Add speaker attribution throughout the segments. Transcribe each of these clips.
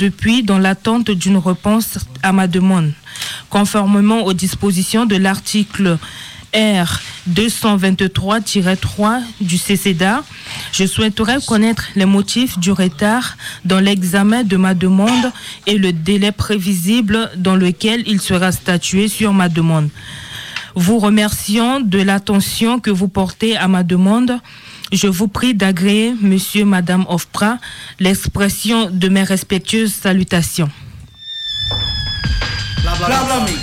Speaker 1: depuis dans l'attente d'une réponse à ma demande. Conformément aux dispositions de l'article R 223-3 du CCDA, je souhaiterais connaître les motifs du retard dans l'examen de ma demande et le délai prévisible dans lequel il sera statué sur ma demande. Vous remerciant de l'attention que vous portez à ma demande, je vous prie d'agréer, monsieur, madame Ofpra, l'expression de mes respectueuses salutations.
Speaker 2: Blabla Mix.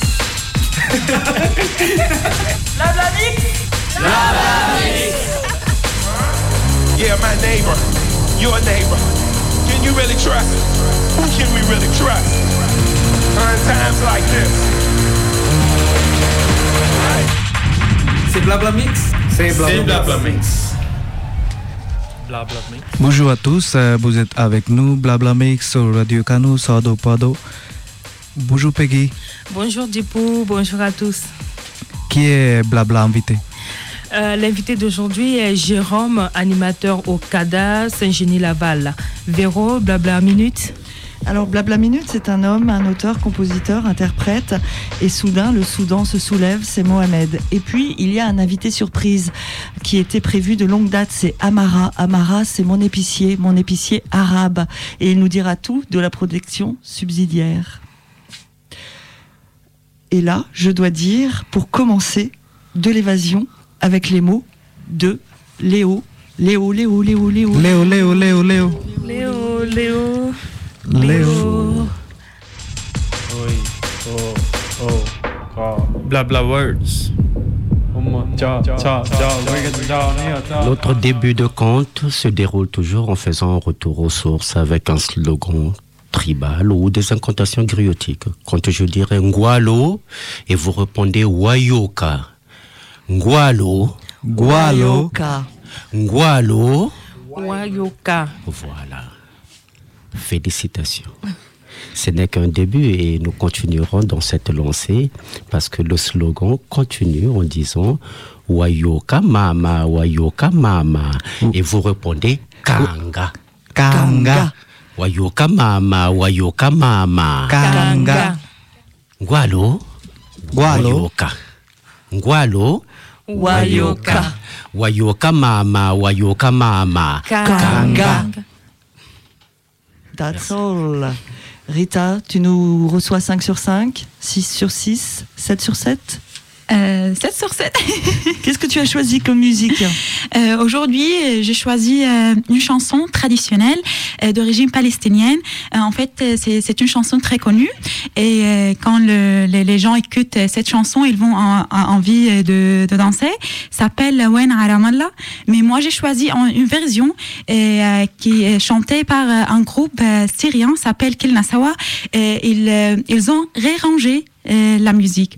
Speaker 3: Blabla Mix. Blabla Mix.
Speaker 4: Yeah, my neighbor, your neighbor. Can you really trust? Who can we really trust? On times like this.
Speaker 2: C'est Blabla Mix.
Speaker 4: C'est Blabla Mix.
Speaker 5: Blabla Mix.
Speaker 6: Bonjour à tous, vous êtes avec nous, Blabla Mix sur Radio Canu, Sado Pado. Bonjour Peggy.
Speaker 1: Bonjour Dipou, bonjour à tous.
Speaker 6: Qui est Blabla invité?
Speaker 1: L'invité d'aujourd'hui est Jérôme, animateur au CADA Saint-Genis-Laval. Véro, Blabla Minute.
Speaker 7: Alors Blabla Minute, c'est un homme, un auteur, compositeur, interprète. Et soudain, le Soudan se soulève, c'est Mohamed. Et puis, il y a un invité surprise qui était prévu de longue date, c'est Amara. Amara, c'est mon épicier arabe. Et il nous dira tout de la protection subsidiaire. Et là, je dois dire, pour commencer, de l'évasion avec les mots de Léo. Léo.
Speaker 6: Léo.
Speaker 5: Blabla words.
Speaker 8: Notre début de conte se déroule toujours en faisant un retour aux sources avec un slogan tribal ou des incantations griotiques. Quand je dirais Ngwalo et vous répondez Wayoka. Ngwalo.
Speaker 7: Wayoka.
Speaker 8: Ngwalo.
Speaker 1: Wayoka.
Speaker 8: Voilà. Félicitations. Ce n'est qu'un début et nous continuerons dans cette lancée parce que le slogan continue en disant Wayoka mama, Wayoka mama. Et vous répondez Kanga.
Speaker 6: Kanga.
Speaker 8: Wayoka mama, Wayoka mama.
Speaker 6: Kanga.
Speaker 8: Ngwalo. Wayoka. Ngwalo.
Speaker 1: Wayoka.
Speaker 8: Wayoka mama, Wayoka mama.
Speaker 1: Kanga.
Speaker 7: That's all. Rita, tu nous reçois 5 sur 5, 6 sur 6, 7 sur 7
Speaker 9: 7 sur 7.
Speaker 7: Qu'est-ce que tu as choisi comme musique?
Speaker 9: Aujourd'hui, j'ai choisi une chanson traditionnelle d'origine palestinienne. En fait, c'est une chanson très connue. Et quand les gens écoutent cette chanson, ils vont envie de danser. Ça s'appelle Wen Aramallah. Mais moi, j'ai choisi une version qui est chantée par un groupe syrien, s'appelle Kilnasawa. Ils ont réarrangé la musique.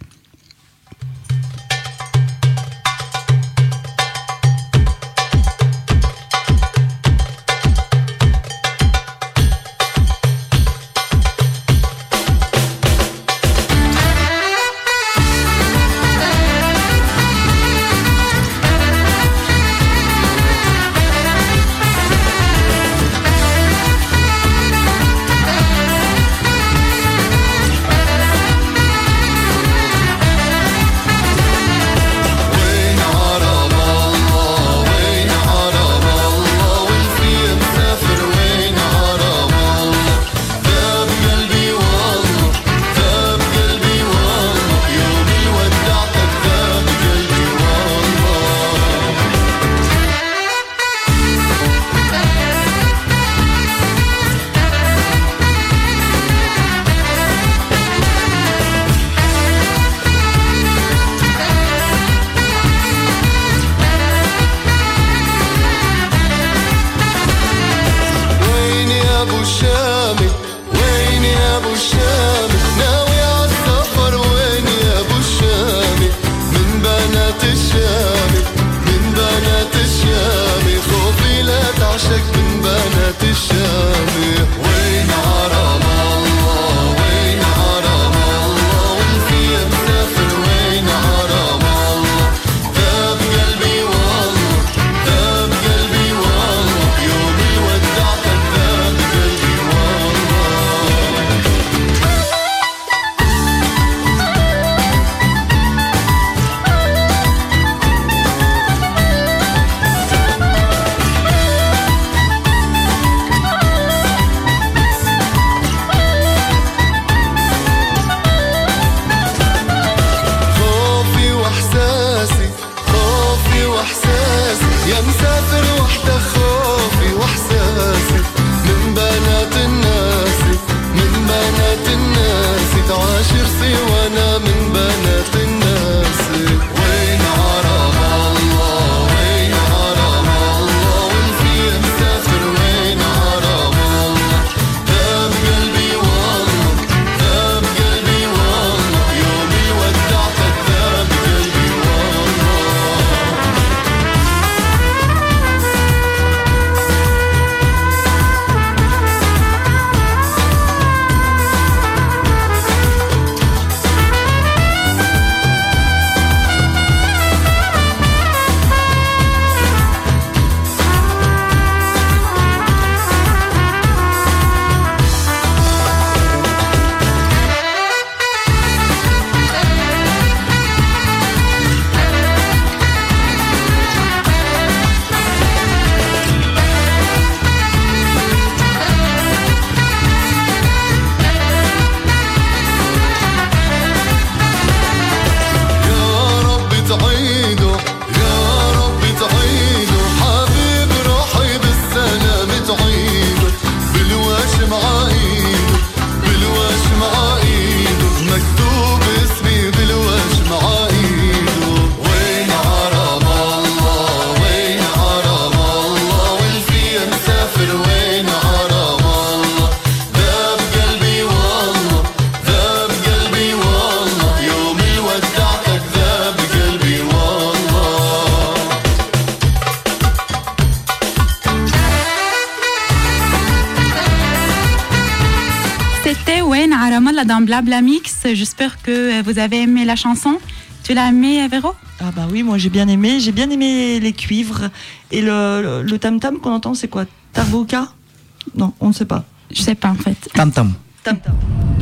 Speaker 9: C'était Wen Aramallah dans Blabla Mix. J'espère que vous avez aimé la chanson. Tu l'as aimé, Véro?
Speaker 7: Ah bah oui, moi j'ai bien aimé les cuivres. Et le tam-tam qu'on entend, c'est quoi? Tarboka? Non, on ne sait pas.
Speaker 9: Je sais pas en fait.
Speaker 6: Tam-tam.
Speaker 7: Tam-tam.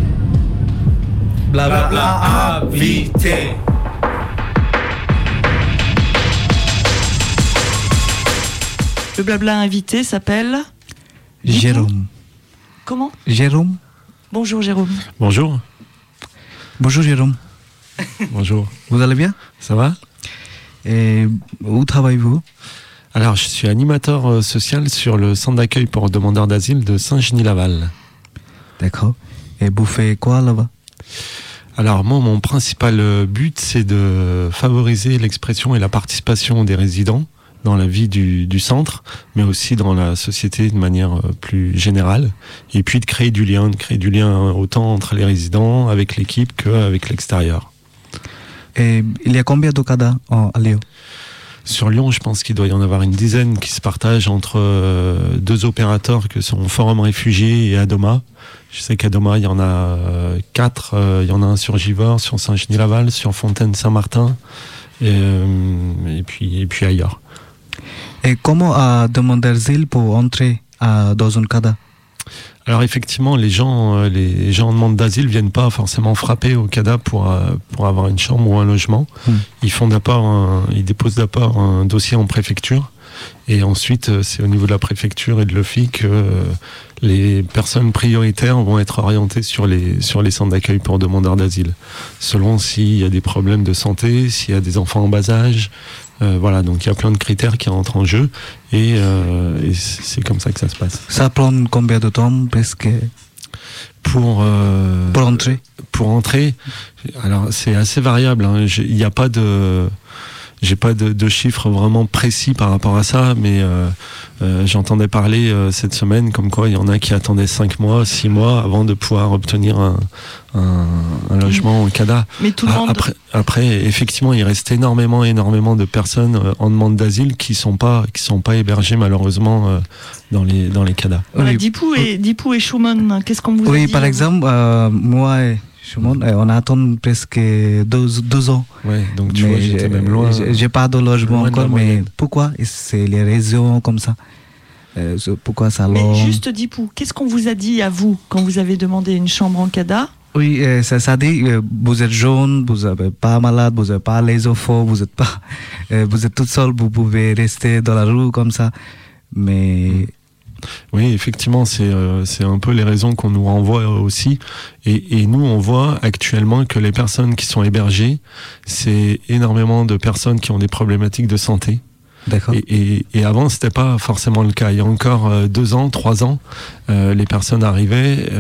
Speaker 2: Blabla invité.
Speaker 7: Le blabla invité s'appelle
Speaker 6: Jérôme.
Speaker 7: Comment?
Speaker 6: Jérôme.
Speaker 7: Bonjour Jérôme.
Speaker 10: Bonjour.
Speaker 6: Bonjour Jérôme.
Speaker 10: Bonjour.
Speaker 6: Vous allez bien?
Speaker 10: Ça va?
Speaker 6: Et où travaillez-vous?
Speaker 10: Alors, je suis animateur social sur le centre d'accueil pour demandeurs d'asile de Saint-Genis-Laval.
Speaker 6: D'accord. Et vous faites quoi là-bas?
Speaker 10: Alors, moi, mon principal but, c'est de favoriser l'expression et la participation des résidents dans la vie du centre, mais aussi dans la société de manière plus générale, et puis de créer du lien autant entre les résidents, avec l'équipe, qu'avec l'extérieur.
Speaker 6: Et il y a combien de cadres à Lyon?
Speaker 10: Sur Lyon, je pense qu'il doit y en avoir une dizaine qui se partagent entre deux opérateurs que sont Forum Réfugiés et Adoma. Je sais qu'Adoma, il y en a 4. Il y en a un sur Givors, sur Saint-Genis-Laval, sur Fontaine-Saint-Martin, et puis ailleurs.
Speaker 6: Et comment demander l'asile pour entrer dans une CADA?
Speaker 10: Alors effectivement, les gens en demande d'asile viennent pas forcément frapper au CADA pour avoir une chambre ou un logement. Ils déposent d'abord un dossier en préfecture, et ensuite c'est au niveau de la préfecture et de l'OFI que les personnes prioritaires vont être orientées sur les centres d'accueil pour demandeurs d'asile, selon s'il y a des problèmes de santé, s'il y a des enfants en bas âge. Voilà, donc il y a plein de critères qui rentrent en jeu, et c'est comme ça que ça se passe.
Speaker 6: Ça prend combien de temps presque
Speaker 10: pour
Speaker 6: entrer?
Speaker 10: Pour entrer, alors c'est assez variable, hein. Il n'y a pas j'ai pas de chiffres vraiment précis par rapport à ça, mais j'entendais parler cette semaine comme quoi il y en a qui attendaient 5 mois, 6 mois avant de pouvoir obtenir un logement au CADA.
Speaker 7: Mais tout le monde...
Speaker 10: Après, effectivement, il reste énormément de personnes en demande d'asile qui sont pas hébergées malheureusement dans les CADA.
Speaker 7: Voilà, Dipou et Schumann, qu'est-ce qu'on vous a dit?
Speaker 6: Oui, par exemple, moi et Schumann, on attend presque 2 ans.
Speaker 10: Ouais, donc tu vois, j'étais même loin.
Speaker 6: J'ai pas de logement encore, mais pourquoi? C'est les raisons comme ça. Pourquoi ça?
Speaker 7: Mais juste Dipou, qu'est-ce qu'on vous a dit à vous quand vous avez demandé une chambre en CADA?
Speaker 6: Oui, ça dit vous êtes jeune, vous n'êtes pas malade, vous n'avez pas les enfants, vous êtes toute seule, vous pouvez rester dans la rue comme ça. Mais
Speaker 10: oui, effectivement, c'est un peu les raisons qu'on nous renvoie aussi. Et nous, on voit actuellement que les personnes qui sont hébergées, c'est énormément de personnes qui ont des problématiques de santé.
Speaker 6: D'accord.
Speaker 10: Et avant, c'était pas forcément le cas. Il y a encore 2 ans, 3 ans, les personnes arrivaient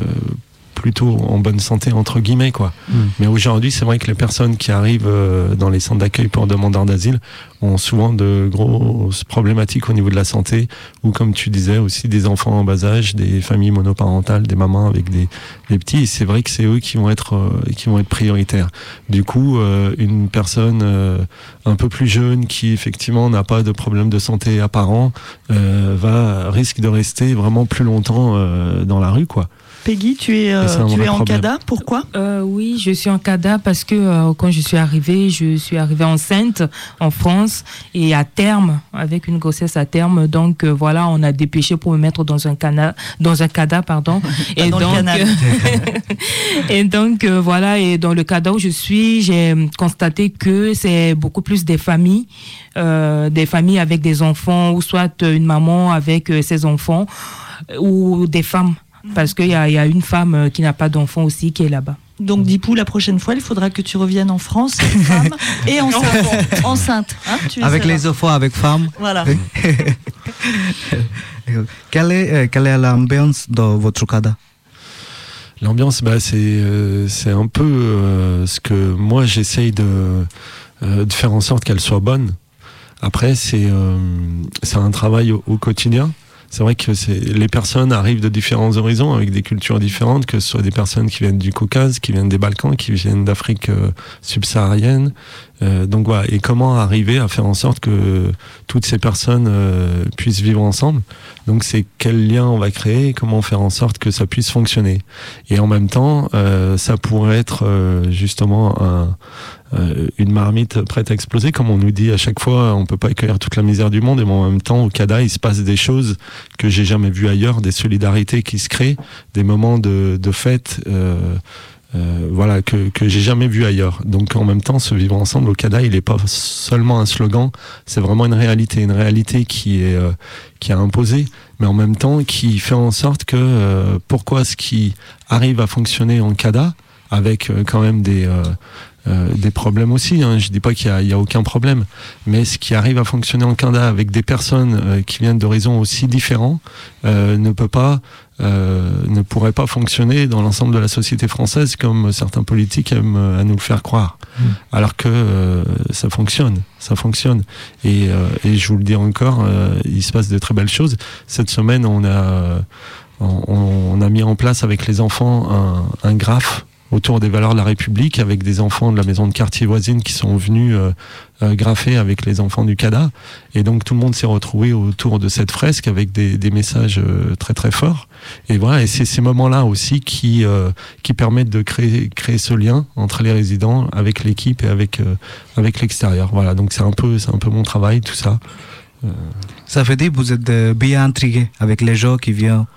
Speaker 10: plutôt en bonne santé, entre guillemets, quoi. Mais aujourd'hui, c'est vrai que les personnes qui arrivent dans les centres d'accueil pour demandeurs d'asile ont souvent de grosses problématiques au niveau de la santé, ou comme tu disais, aussi des enfants en bas âge, des familles monoparentales, des mamans avec des petits, et c'est vrai que c'est eux qui vont être prioritaires. Du coup, une personne un peu plus jeune qui effectivement n'a pas de problème de santé apparent risque de rester vraiment plus longtemps dans la rue, quoi.
Speaker 7: Peggy, tu es en CADA, pourquoi?
Speaker 1: Oui, je suis en CADA parce que quand je suis arrivée enceinte en France, et à terme, avec une grossesse à terme, donc voilà, on a dépêché pour me mettre dans un CADA, pardon. Et
Speaker 7: dans
Speaker 1: donc,
Speaker 7: le canal.
Speaker 1: Et donc voilà, et dans le CADA où je suis, j'ai constaté que c'est beaucoup plus des familles avec des enfants, ou soit une maman avec ses enfants, ou des femmes. Parce qu'il y a une femme qui n'a pas d'enfant aussi qui est là-bas.
Speaker 7: Donc Dipou, la prochaine fois, il faudra que tu reviennes en France, femme et enceinte. Hein,
Speaker 6: avec les enfants, avec femme.
Speaker 7: Voilà.
Speaker 6: Quelle est l'ambiance dans votre CADA?
Speaker 10: L'ambiance, c'est un peu ce que moi j'essaye de faire en sorte qu'elle soit bonne. Après, c'est un travail au quotidien. c'est vrai que les personnes arrivent de différents horizons avec des cultures différentes, que ce soit des personnes qui viennent du Caucase, qui viennent des Balkans, qui viennent d'Afrique subsaharienne. Donc voilà, et comment arriver à faire en sorte que toutes ces personnes puissent vivre ensemble. Donc c'est quel lien on va créer, comment faire en sorte que ça puisse fonctionner. Et en même temps, ça pourrait être justement une marmite prête à exploser, comme on nous dit à chaque fois, on peut pas accueillir toute la misère du monde, et en même temps au CADA il se passe des choses que j'ai jamais vues ailleurs, des solidarités qui se créent, des moments de fête voilà, que j'ai jamais vu ailleurs. Donc en même temps, ce vivre ensemble au CADA, il est pas seulement un slogan, c'est vraiment une réalité qui est imposée, mais en même temps qui fait en sorte que pourquoi ce qui arrive à fonctionner en CADA, avec quand même des problèmes aussi, hein. Je dis pas qu'il y a aucun problème, mais ce qui arrive à fonctionner en CADA avec des personnes qui viennent d'horizons aussi différents ne pourrait pas fonctionner dans l'ensemble de la société française comme certains politiques aiment à nous le faire croire. Alors que ça fonctionne. Et je vous le dis encore, il se passe de très belles choses. Cette semaine, on a mis en place avec les enfants un graphe autour des valeurs de la République, avec des enfants de la maison de quartier voisine qui sont venus graffer avec les enfants du CADA. Et donc tout le monde s'est retrouvé autour de cette fresque avec des messages très très forts. Et voilà, et c'est ces moments-là aussi qui permettent de créer ce lien entre les résidents, avec l'équipe et avec l'extérieur. Voilà, donc c'est un peu mon travail, tout ça.
Speaker 6: Ça veut dire que vous êtes bien intrigué avec les gens qui viennent.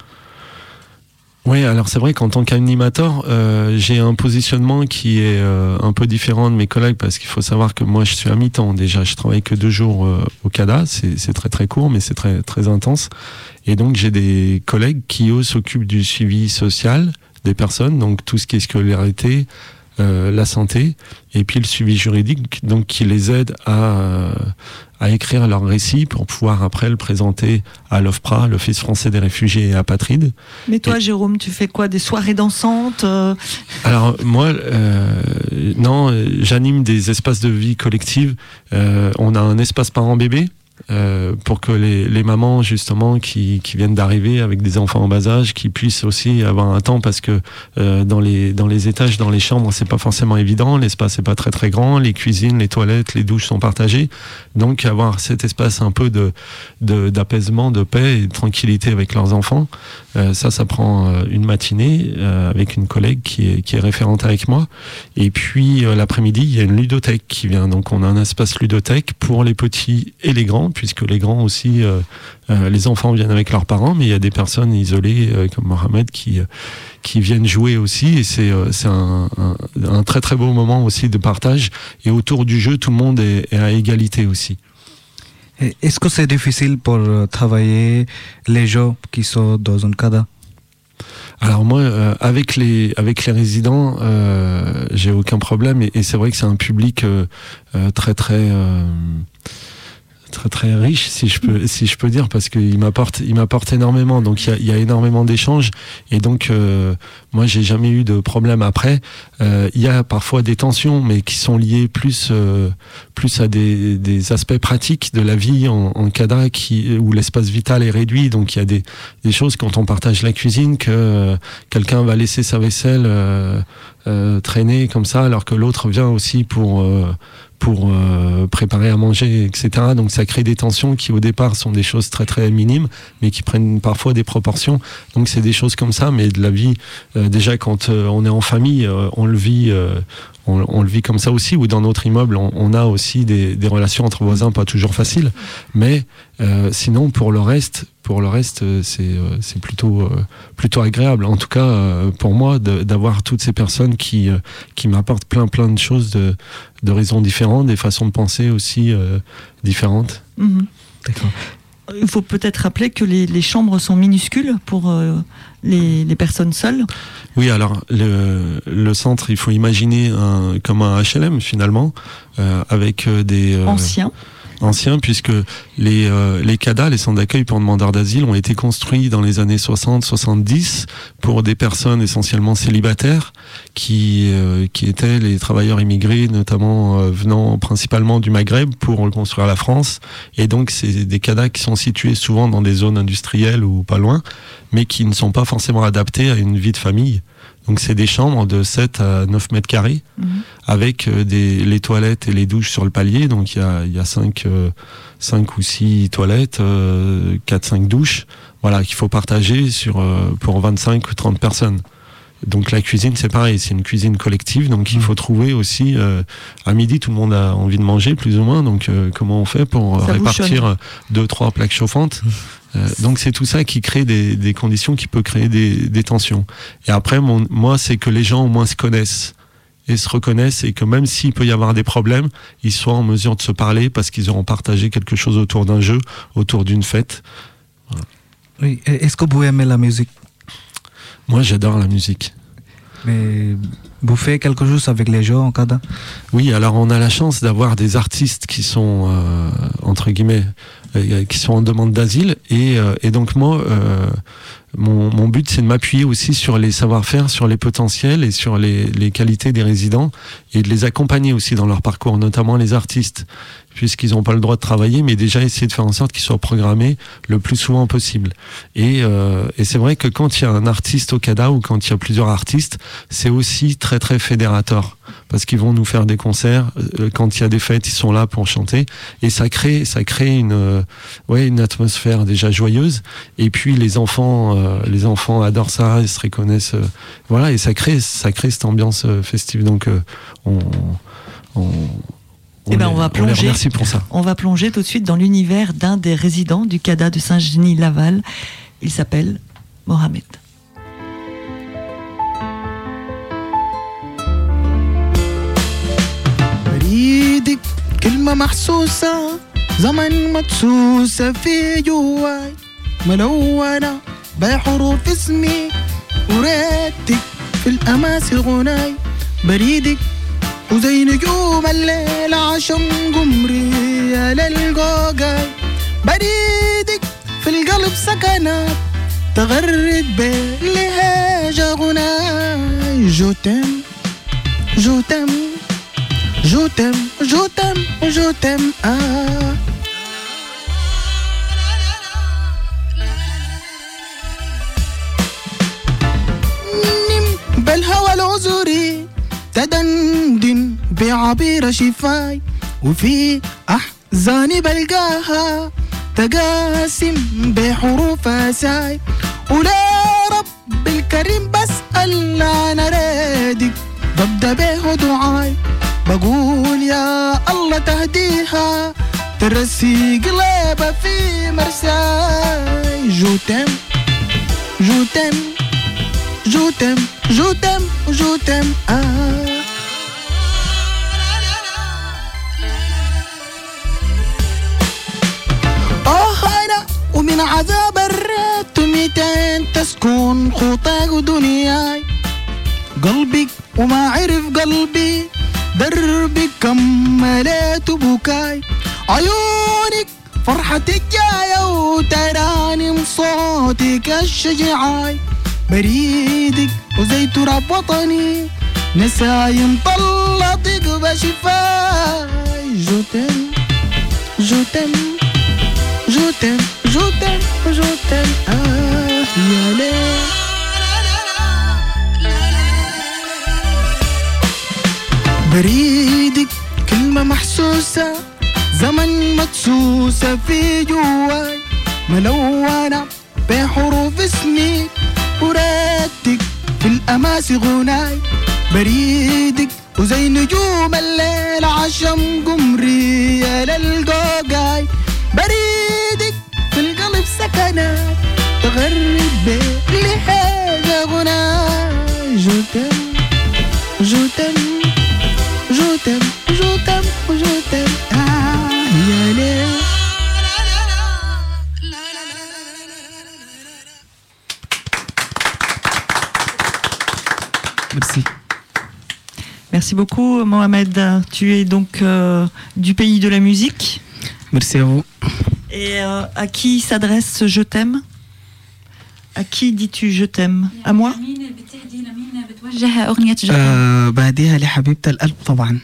Speaker 10: Oui, alors c'est vrai qu'en tant qu'animateur, j'ai un positionnement qui est un peu différent de mes collègues, parce qu'il faut savoir que moi je suis à mi-temps déjà, je travaille que 2 jours au CADA, c'est très très court mais c'est très très intense, et donc j'ai des collègues qui eux s'occupent du suivi social des personnes, donc tout ce qui est scolarité, la santé, et puis le suivi juridique, donc qui les aide à écrire leur récit pour pouvoir après le présenter à l'OFPRA, l'Office français des réfugiés et apatrides.
Speaker 7: Mais toi, Jérôme, tu fais quoi? Des soirées dansantes?
Speaker 10: Alors moi, non, j'anime des espaces de vie collective. On a un espace parents-bébés, pour que les mamans justement qui viennent d'arriver avec des enfants en bas âge, qui puissent aussi avoir un temps, parce que dans les étages, dans les chambres, c'est pas forcément évident, l'espace est pas très très grand, les cuisines, les toilettes, les douches sont partagées, donc avoir cet espace un peu d'apaisement, de paix et de tranquillité avec leurs enfants, ça prend une matinée avec une collègue qui est référente avec moi, et puis l'après-midi il y a une ludothèque qui vient, donc on a un espace ludothèque pour les petits et les grands, puisque les grands aussi, les enfants viennent avec leurs parents, mais il y a des personnes isolées comme Mohamed qui viennent jouer aussi, et c'est un très très beau moment aussi de partage, et autour du jeu tout le monde est à égalité aussi.
Speaker 6: Est-ce que c'est difficile pour travailler les gens qui sont dans un CADA?
Speaker 10: Alors moi, avec les résidents, j'ai aucun problème, et c'est vrai que c'est un public très très riche, si je peux dire, parce qu'il m'apporte énormément, donc il y a énormément d'échanges, et donc moi j'ai jamais eu de problème. Après il y a parfois des tensions, mais qui sont liées plus à des aspects pratiques de la vie en CADA, où l'espace vital est réduit, donc il y a des choses quand on partage la cuisine, que quelqu'un va laisser sa vaisselle traîner comme ça, alors que l'autre vient aussi pour préparer à manger, etc. Donc ça crée des tensions qui au départ sont des choses très très minimes, mais qui prennent parfois des proportions. Donc c'est des choses comme ça, mais de la vie, déjà quand on est en famille, on le vit comme ça aussi, ou dans notre immeuble, on a aussi des relations entre voisins pas toujours faciles, mais sinon pour le reste c'est plutôt agréable, en tout cas pour moi, d'avoir toutes ces personnes qui m'apportent plein de choses, d'horizons différents, des façons de penser aussi différentes.
Speaker 7: Mmh. D'accord. Il faut peut-être rappeler que les chambres sont minuscules pour les personnes seules.
Speaker 10: Oui, alors le centre, il faut imaginer comme un HLM finalement, avec des ancien, puisque les CADA, les centres d'accueil pour demandeurs d'asile, ont été construits dans les années 60-70 pour des personnes essentiellement célibataires qui étaient les travailleurs immigrés, notamment venant principalement du Maghreb pour reconstruire la France. Et donc, c'est des CADA qui sont situés souvent dans des zones industrielles ou pas loin, mais qui ne sont pas forcément adaptés à une vie de famille. Donc c'est des chambres de 7 à 9 mètres carrés, avec les toilettes et les douches sur le palier. Donc il y a 5 ou 6 toilettes, 4-5 douches, voilà, qu'il faut partager pour 25 ou 30 personnes. Donc la cuisine, c'est pareil, c'est une cuisine collective, donc il faut trouver aussi, à midi, tout le monde a envie de manger, plus ou moins, donc comment on fait pour répartir 2-3 plaques chauffantes. Donc c'est tout ça qui crée des conditions qui peut créer des tensions. Et après, moi, c'est que les gens au moins se connaissent et se reconnaissent, et que même s'il peut y avoir des problèmes, ils soient en mesure de se parler parce qu'ils auront partagé quelque chose autour d'un jeu, autour d'une fête. Voilà.
Speaker 6: Oui. Est-ce que vous aimez la musique?
Speaker 10: Moi, j'adore la musique.
Speaker 6: Mais vous faites quelque chose avec les gens en CADA?
Speaker 10: Oui, alors on a la chance d'avoir des artistes qui sont, entre guillemets, qui sont en demande d'asile. Et donc moi, mon but, c'est de m'appuyer aussi sur les savoir-faire, sur les potentiels et sur les qualités des résidents, et de les accompagner aussi dans leur parcours, notamment les artistes, puisqu'ils n'ont pas le droit de travailler, mais déjà essayer de faire en sorte qu'ils soient programmés le plus souvent possible. Et c'est vrai que quand il y a un artiste au CADA, ou quand il y a plusieurs artistes, c'est aussi très très fédérateur, parce qu'ils vont nous faire des concerts, quand il y a des fêtes, ils sont là pour chanter, et ça crée une atmosphère déjà joyeuse. Et puis les enfants adorent ça, ils se reconnaissent, voilà, et ça crée cette ambiance festive. Donc on
Speaker 7: va plonger.
Speaker 10: Merci pour ça.
Speaker 7: On va plonger tout de suite dans l'univers d'un des résidents du CADA de Saint-Genis-Laval. Il s'appelle Mohamed.
Speaker 11: بريدك كلمة محسوسة زمن مدسوسة في جواي ملونة بحروف اسمي وريتك في الأماس غناي بريدك وزي نجوم الليل عشان قمري للقوقاي بريدك في القلب سكنات تغرد باللهجة غناي جوتم جوتم جوتم جوتم جوتم نم بالهوى العذري تدندن بعبير شفاي وفي أحزاني بلقاها تقاسم بحروف أساي ولا رب الكريم بسأل عن رادك ببدأ به دعاي بقول يا الله تهديها ترسي قلبها في مرساي جوتم جوتم جوتم جوتم جوتم أنا ومن عذاب الرات 200 تسكن خطاك دنياي قلبك وما عرف قلبي دربك كملت بكاي عيونك فرحتك جاية وترانم صوتك الشجعاي بريدك وزي تراب وطني نسايم طلتك بشفاي جوتم جوتم جوتم جوتم جوتم يا ليل بريدك كلمة محسوسة زمن مدسوسة في جواي ملونة بحروف اسمي وريتك في الأماس غناي بريدك وزي نجوم الليل عشم قمري للقوقاي بريدك في القلب سكنات تغرد بلحاجة غناي جوتم جوتم جوتم جوتم جوتم يا ليل.
Speaker 6: Merci.
Speaker 7: Merci beaucoup Mohamed. Tu es donc du pays de la musique.
Speaker 11: Merci à vous.
Speaker 7: Et à qui s'adresse ce je t'aime? À qui dis-tu je t'aime? À moi?
Speaker 11: بعديها لحبيبة القلب طبعا.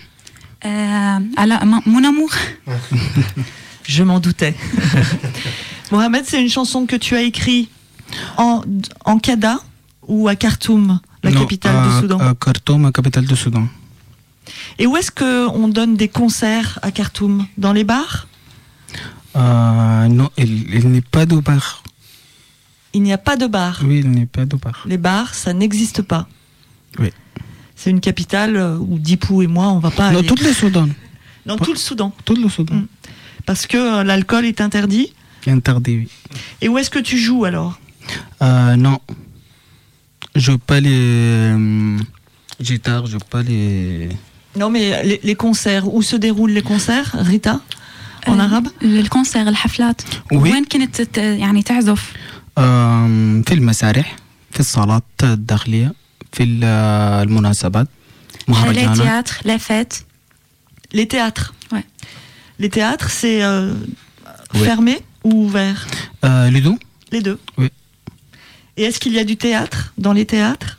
Speaker 9: Mon amour.
Speaker 7: Je m'en doutais. Mohamed, c'est une chanson que tu as écrite en Kada ou à Khartoum, la capitale du Soudan?
Speaker 11: Khartoum, la capitale du Soudan.
Speaker 7: Et où est-ce qu'on donne des concerts à Khartoum? Dans les bars?
Speaker 11: Non, il n'y a pas de bar.
Speaker 7: Il n'y a pas de bar?
Speaker 11: Oui, il n'y a pas de bar.
Speaker 7: Les bars, ça n'existe pas?
Speaker 11: Oui.
Speaker 7: C'est une capitale où Dipou et moi, on va pas aller.
Speaker 11: Dans tout le Soudan.
Speaker 7: Dans tout le Soudan?
Speaker 11: Tout le Soudan.
Speaker 7: Parce que l'alcool est interdit?
Speaker 11: Interdit, oui.
Speaker 7: Et où est-ce que tu joues alors?
Speaker 11: Non. Je joue pas les guitares, je joue pas les...
Speaker 7: Non, mais les concerts, où se déroulent les concerts, Rita, en arabe?
Speaker 9: الكونسير الحفلات. وين كنت يعني تعزف؟
Speaker 11: في المسارح، في الصالات الداخلية، في المناسبات، مهرجانات.
Speaker 9: Les théâtres, les fêtes.
Speaker 7: Les théâtres?
Speaker 9: Ouais.
Speaker 7: Les théâtres, c'est fermé ou ouvert?
Speaker 11: Les deux.
Speaker 7: Les deux?
Speaker 11: Oui.
Speaker 7: Et est-ce qu'il y a du théâtre dans les théâtres?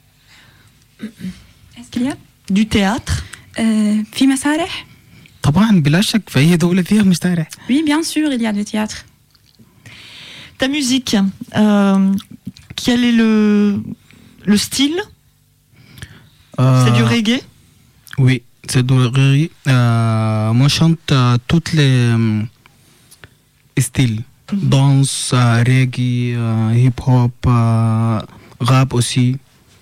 Speaker 9: Est-ce qu'il y a
Speaker 7: du théâtre?
Speaker 9: في مسارح؟
Speaker 11: طبعا بلا شك في أي دولة فيها مسارح.
Speaker 9: Oui, bien sûr, il y a du théâtre.
Speaker 7: Ta musique, quel est le style? C'est du reggae?
Speaker 11: Oui, c'est du reggae. Moi, je chante tous les styles. Danse, reggae, hip-hop, rap aussi.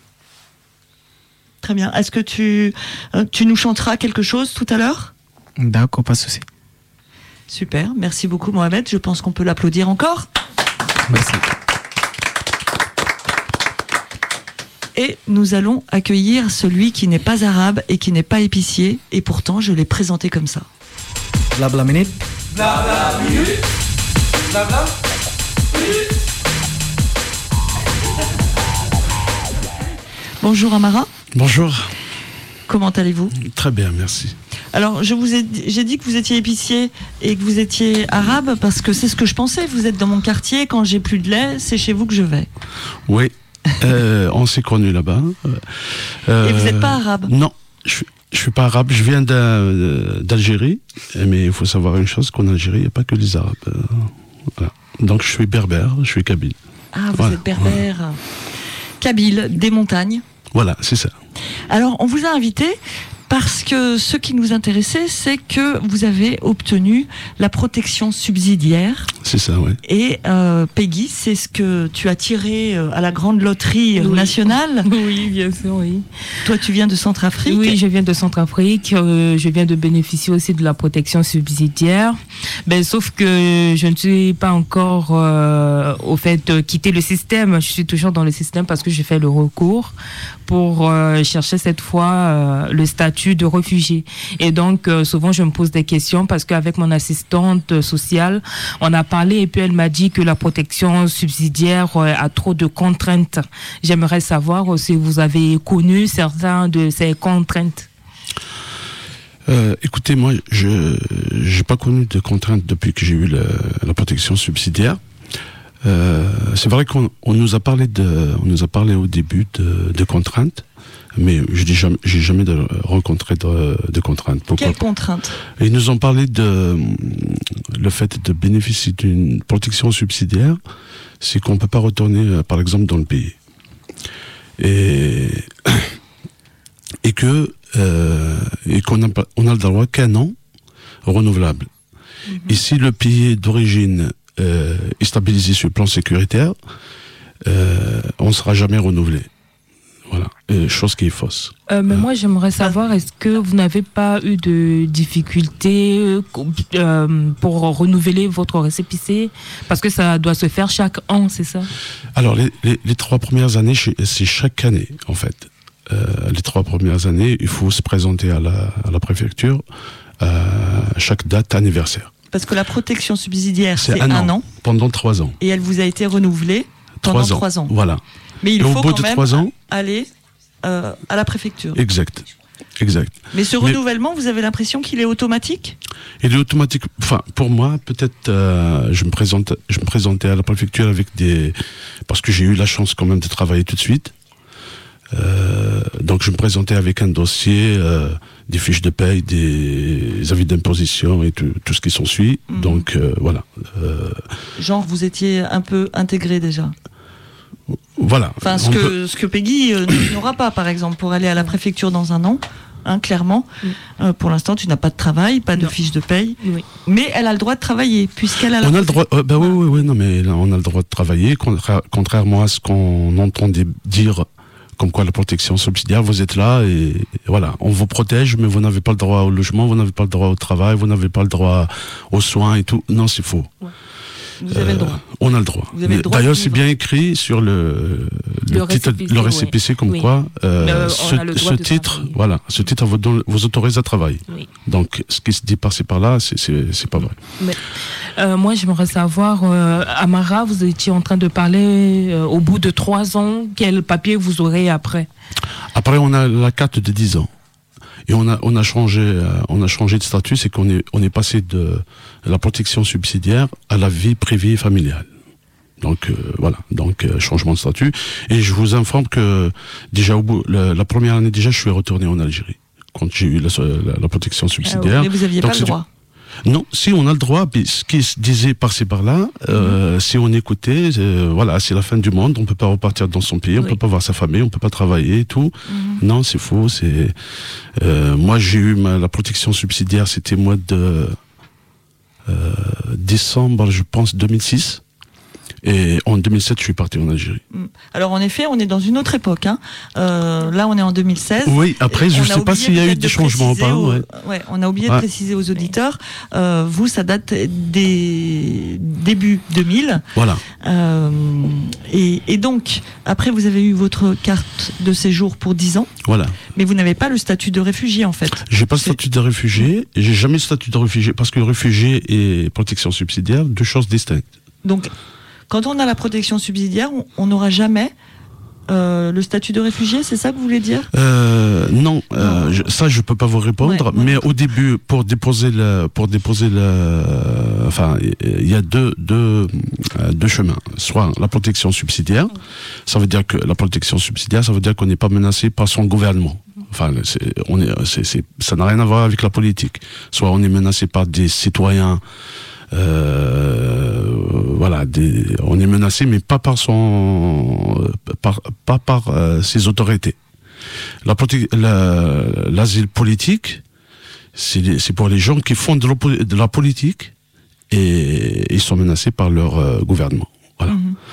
Speaker 7: Très bien. Est-ce que tu nous chanteras quelque chose tout à l'heure?
Speaker 11: D'accord, pas de souci.
Speaker 7: Super, merci beaucoup Mohamed. Je pense qu'on peut l'applaudir encore.
Speaker 11: Merci.
Speaker 7: Et nous allons accueillir celui qui n'est pas arabe et qui n'est pas épicier. Et pourtant, je l'ai présenté comme ça.
Speaker 2: Blabla minute.
Speaker 3: Blabla minute. Blabla minute.
Speaker 7: Bonjour Amara.
Speaker 12: Bonjour.
Speaker 7: Comment allez-vous?
Speaker 12: Très bien, merci.
Speaker 7: Alors, j'ai dit que vous étiez épicier et que vous étiez arabe parce que c'est ce que je pensais. Vous êtes dans mon quartier, quand j'ai plus de lait, c'est chez vous que je vais.
Speaker 12: Oui, on s'est connus là-bas.
Speaker 7: Et vous n'êtes pas arabe?
Speaker 12: Non, je suis pas arabe. Je viens d'Algérie, mais il faut savoir une chose, qu'en Algérie, il n'y a pas que les arabes. Voilà. Donc je suis berbère, je suis kabyle.
Speaker 7: Ah, vous êtes berbère. Voilà. Kabyle, des montagnes.
Speaker 12: Voilà, c'est ça.
Speaker 7: Alors, on vous a invité parce que ce qui nous intéressait, c'est que vous avez obtenu la protection subsidiaire.
Speaker 12: C'est ça, oui.
Speaker 7: Et Peggy, c'est ce que tu as tiré à la grande loterie nationale.
Speaker 1: Oui, bien sûr, oui.
Speaker 7: Toi, tu viens de Centrafrique?
Speaker 1: Oui, je viens de Centrafrique. Je viens de bénéficier aussi de la protection subsidiaire. Ben, sauf que je ne suis pas encore au fait de quitter le système. Je suis toujours dans le système parce que j'ai fait le recours pour chercher cette fois le statut de réfugié. Et donc, souvent, je me pose des questions parce qu'avec mon assistante sociale, on a parlé et puis elle m'a dit que la protection subsidiaire a trop de contraintes. J'aimerais savoir si vous avez connu certaines de ces contraintes.
Speaker 12: Écoutez, moi, je n'ai pas connu de contraintes depuis que j'ai eu la protection subsidiaire. C'est vrai qu'on nous a parlé au début de contraintes, mais j'ai jamais rencontré de contraintes. Pourquoi?
Speaker 7: Quelles contraintes?
Speaker 12: Ils nous ont parlé de le fait de bénéficier d'une protection subsidiaire, c'est qu'on peut pas retourner, par exemple, dans le pays, et qu'on a le droit qu'un an renouvelable. Et si le pays d'origine est stabilisé sur le plan sécuritaire, on ne sera jamais renouvelé. Voilà, chose qui est fausse.
Speaker 1: Mais moi, j'aimerais savoir, est-ce que vous n'avez pas eu de difficultés pour renouveler votre récépissé? Parce que ça doit se faire chaque an, c'est ça?
Speaker 12: Alors, les 3 premières années, c'est chaque année, en fait. Les 3 premières années, il faut se présenter à la préfecture à chaque date anniversaire.
Speaker 7: Parce que la protection subsidiaire, c'est un an.
Speaker 12: Pendant 3 ans.
Speaker 7: Et elle vous a été renouvelée pendant 3 ans.
Speaker 12: Voilà.
Speaker 7: Mais il faut
Speaker 12: au bout
Speaker 7: quand
Speaker 12: de
Speaker 7: même
Speaker 12: 3 ans,
Speaker 7: aller à la préfecture.
Speaker 12: Exact. Exact.
Speaker 7: Mais ce renouvellement, vous avez l'impression qu'il est automatique ?
Speaker 12: Il est automatique. Enfin, pour moi, peut-être, je me présentais à la préfecture parce que j'ai eu la chance quand même de travailler tout de suite. Donc je me présentais avec un dossier, des fiches de paye, des avis d'imposition et tout ce qui s'ensuit. Donc voilà.
Speaker 7: Genre, vous étiez un peu intégré déjà.
Speaker 12: Voilà.
Speaker 7: Enfin, ce que Peggy n'aura pas, par exemple, pour aller à la préfecture dans un an, hein, clairement. Pour l'instant, tu n'as pas de travail, pas de fiche de paye, mais elle a le droit de travailler, puisqu'elle a.
Speaker 12: On a le droit. Oui, non, mais là, on a le droit de travailler, contrairement à ce qu'on entendait dire. Comme quoi la protection subsidiaire, vous êtes là et voilà, on vous protège, mais vous n'avez pas le droit au logement, vous n'avez pas le droit au travail, vous n'avez pas le droit aux soins et tout. Non, c'est faux.
Speaker 7: Vous avez le droit.
Speaker 12: On a le droit. D'ailleurs, c'est bien écrit sur le récépissé comme quoi ce titre, voilà, ce titre vous autorise à travailler. Oui. Donc, ce qui se dit par-ci par-là, c'est pas vrai.
Speaker 1: Mais, moi, j'aimerais savoir, Amara, vous étiez en train de parler au bout de 3 ans, quel papier vous aurez après ?
Speaker 12: Après, on a la carte de 10 ans. Et on a changé de statut, c'est qu'on est passé de la protection subsidiaire à la vie privée et familiale. Donc voilà, changement de statut. Et je vous informe que déjà la première année déjà, je suis retourné en Algérie quand j'ai eu la protection subsidiaire.
Speaker 7: Mais vous n'aviez pas le droit.
Speaker 12: Non, si on a le droit, puis ce qui se disait par-ci par-là, si on écoutait, voilà, c'est la fin du monde, on peut pas repartir dans son pays, on peut pas voir sa famille, on peut pas travailler et tout. Non, c'est faux. Moi, j'ai eu la protection subsidiaire, c'était mois de décembre, je pense, 2006. Et en 2007, je suis parti en Algérie.
Speaker 7: Alors en effet, on est dans une autre époque. Hein. Là, on est en 2016.
Speaker 12: Oui, après, je ne sais pas s'il y a eu des changements ou pas.
Speaker 7: On a oublié de préciser aux auditeurs. Vous, ça date des débuts 2000.
Speaker 12: Voilà.
Speaker 7: Et donc, après, vous avez eu votre carte de séjour pour 10 ans.
Speaker 12: Voilà.
Speaker 7: Mais vous n'avez pas le statut de réfugié, en fait.
Speaker 12: J'ai pas le statut de réfugié. J'ai jamais le statut de réfugié parce que réfugié et protection subsidiaire, 2 choses distinctes.
Speaker 7: Donc, quand on a la protection subsidiaire, on n'aura jamais le statut de réfugié, c'est ça que vous voulez dire ?
Speaker 12: Non, ça je peux pas vous répondre. Mais au début, pour déposer enfin, il y a deux chemins. Soit la protection subsidiaire, ça veut dire que la protection subsidiaire, ça veut dire qu'on n'est pas menacé par son gouvernement. Enfin, ça n'a rien à voir avec la politique. Soit on est menacé par des citoyens. Voilà, on est menacé, mais pas par ses autorités. L'asile politique, c'est pour les gens qui font de la politique et ils sont menacés par leur gouvernement. Voilà.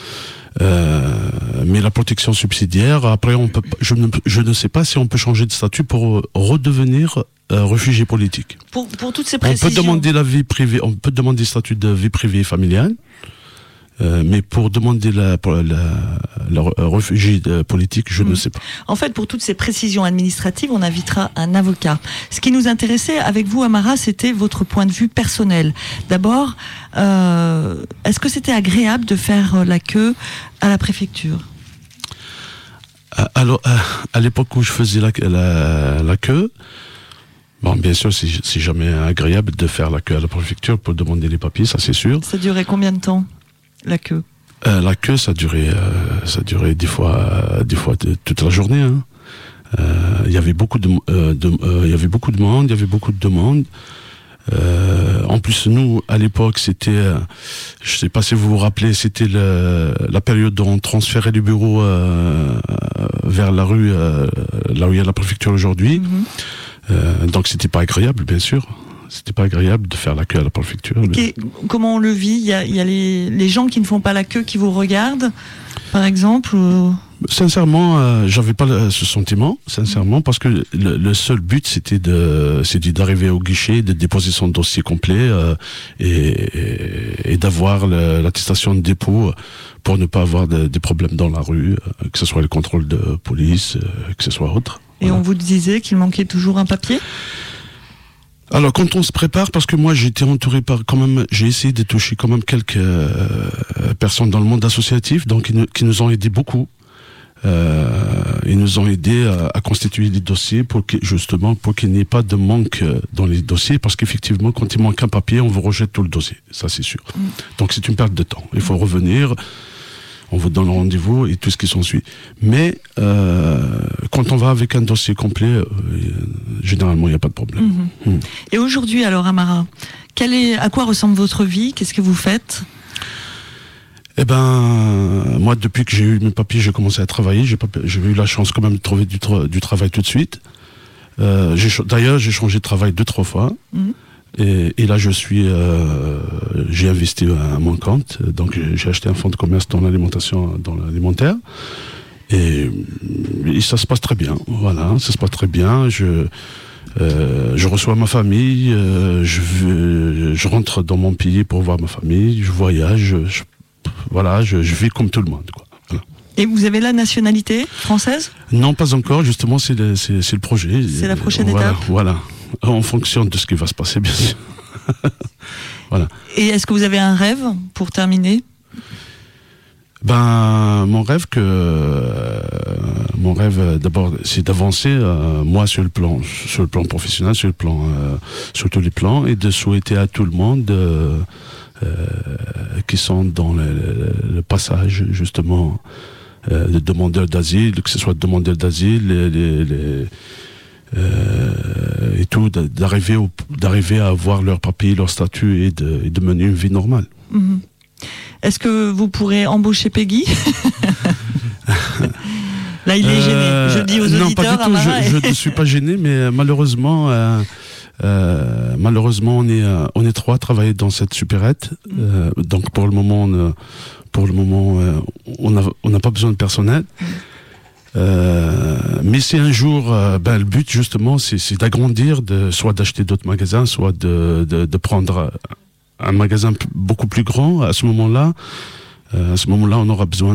Speaker 12: Mais la protection subsidiaire, après, je ne sais pas si on peut changer de statut pour redevenir réfugié politique.
Speaker 7: Pour toutes ces précisions.
Speaker 12: On peut demander la vie privée, on peut demander le statut de vie privée et familiale, mais pour demander la réfugié politique, je ne sais pas.
Speaker 7: En fait, pour toutes ces précisions administratives, on invitera un avocat. Ce qui nous intéressait avec vous, Amara, c'était votre point de vue personnel. D'abord, est-ce que c'était agréable de faire la queue à la préfecture ?
Speaker 12: Alors, à l'époque où je faisais la queue, bon, bien sûr, c'est jamais agréable de faire la queue à la préfecture pour demander les papiers, ça c'est sûr.
Speaker 7: Ça durait combien de temps, la queue ?
Speaker 12: La queue, ça durait des fois toute la journée. Hein. Il y avait beaucoup de monde, il y avait beaucoup de demandes. En plus, nous, à l'époque, c'était, je sais pas si vous vous rappelez, c'était la période où on transférait du bureau vers la rue, là où il y a la préfecture aujourd'hui. Donc c'était pas agréable, bien sûr. C'était pas agréable de faire la queue à la préfecture.
Speaker 7: Comment on le vit ? Il y a les gens qui ne font pas la queue qui vous regardent, par exemple
Speaker 12: Sincèrement, j'avais pas ce sentiment, sincèrement, parce que le seul but c'était d'arriver au guichet, de déposer son dossier complet et d'avoir l'attestation de dépôt pour ne pas avoir des problèmes dans la rue, que ce soit le contrôle de police, que ce soit autre.
Speaker 7: Et voilà. On vous disait qu'il manquait toujours un papier ?
Speaker 12: Alors quand on se prépare, parce que moi j'ai été entouré par quand même, j'ai essayé de toucher quand même quelques personnes dans le monde associatif, donc qui nous ont aidé beaucoup. Ils nous ont aidés à constituer des dossiers pour qu'il n'y ait pas de manque dans les dossiers, parce qu'effectivement, quand il manque un papier, on vous rejette tout le dossier, ça c'est sûr. Donc c'est une perte de temps. Il faut revenir, on vous donne le rendez-vous et tout ce qui s'ensuit. Mais quand on va avec un dossier complet, généralement il n'y a pas de problème.
Speaker 7: Et aujourd'hui alors, Amara, à quoi ressemble votre vie? Qu'est-ce que vous faites?
Speaker 12: Eh ben, moi, depuis que j'ai eu mes papiers, j'ai commencé à travailler. J'ai eu la chance quand même de trouver du travail tout de suite. D'ailleurs, j'ai changé de travail 2-3 fois. Et là, j'ai investi à mon compte. Donc, j'ai acheté un fonds de commerce dans l'alimentaire. Et ça se passe très bien. Voilà, ça se passe très bien. Je reçois ma famille. Je rentre dans mon pays pour voir ma famille. Je voyage. Je vis comme tout le monde, quoi. Voilà.
Speaker 7: Et vous avez la nationalité française?
Speaker 12: Non, pas encore. Justement, c'est le projet.
Speaker 7: C'est la prochaine étape.
Speaker 12: Voilà. En fonction de ce qui va se passer, bien sûr. Voilà.
Speaker 7: Et est-ce que vous avez un rêve pour terminer?
Speaker 12: Mon rêve, d'abord, c'est d'avancer, moi, sur le plan professionnel, sur tous les plans, et de souhaiter à tout le monde qui sont dans le passage, justement, de demandeurs d'asile, que ce soit demandeurs d'asile, et tout, d'arriver à avoir leur papier, leur statut, et de mener une vie normale.
Speaker 7: Est-ce que vous pourrez embaucher Peggy? Là, il est gêné. Je dis aux auditeurs.
Speaker 12: Non, pas du tout. Je ne suis pas gêné, mais malheureusement, on est 3 à travailler dans cette supérette. Donc pour le moment, on n'a pas besoin de personnel. Mais c'est un jour, le but justement, c'est d'agrandir, soit d'acheter d'autres magasins, soit de prendre un magasin beaucoup plus grand. À ce moment-là, on aura besoin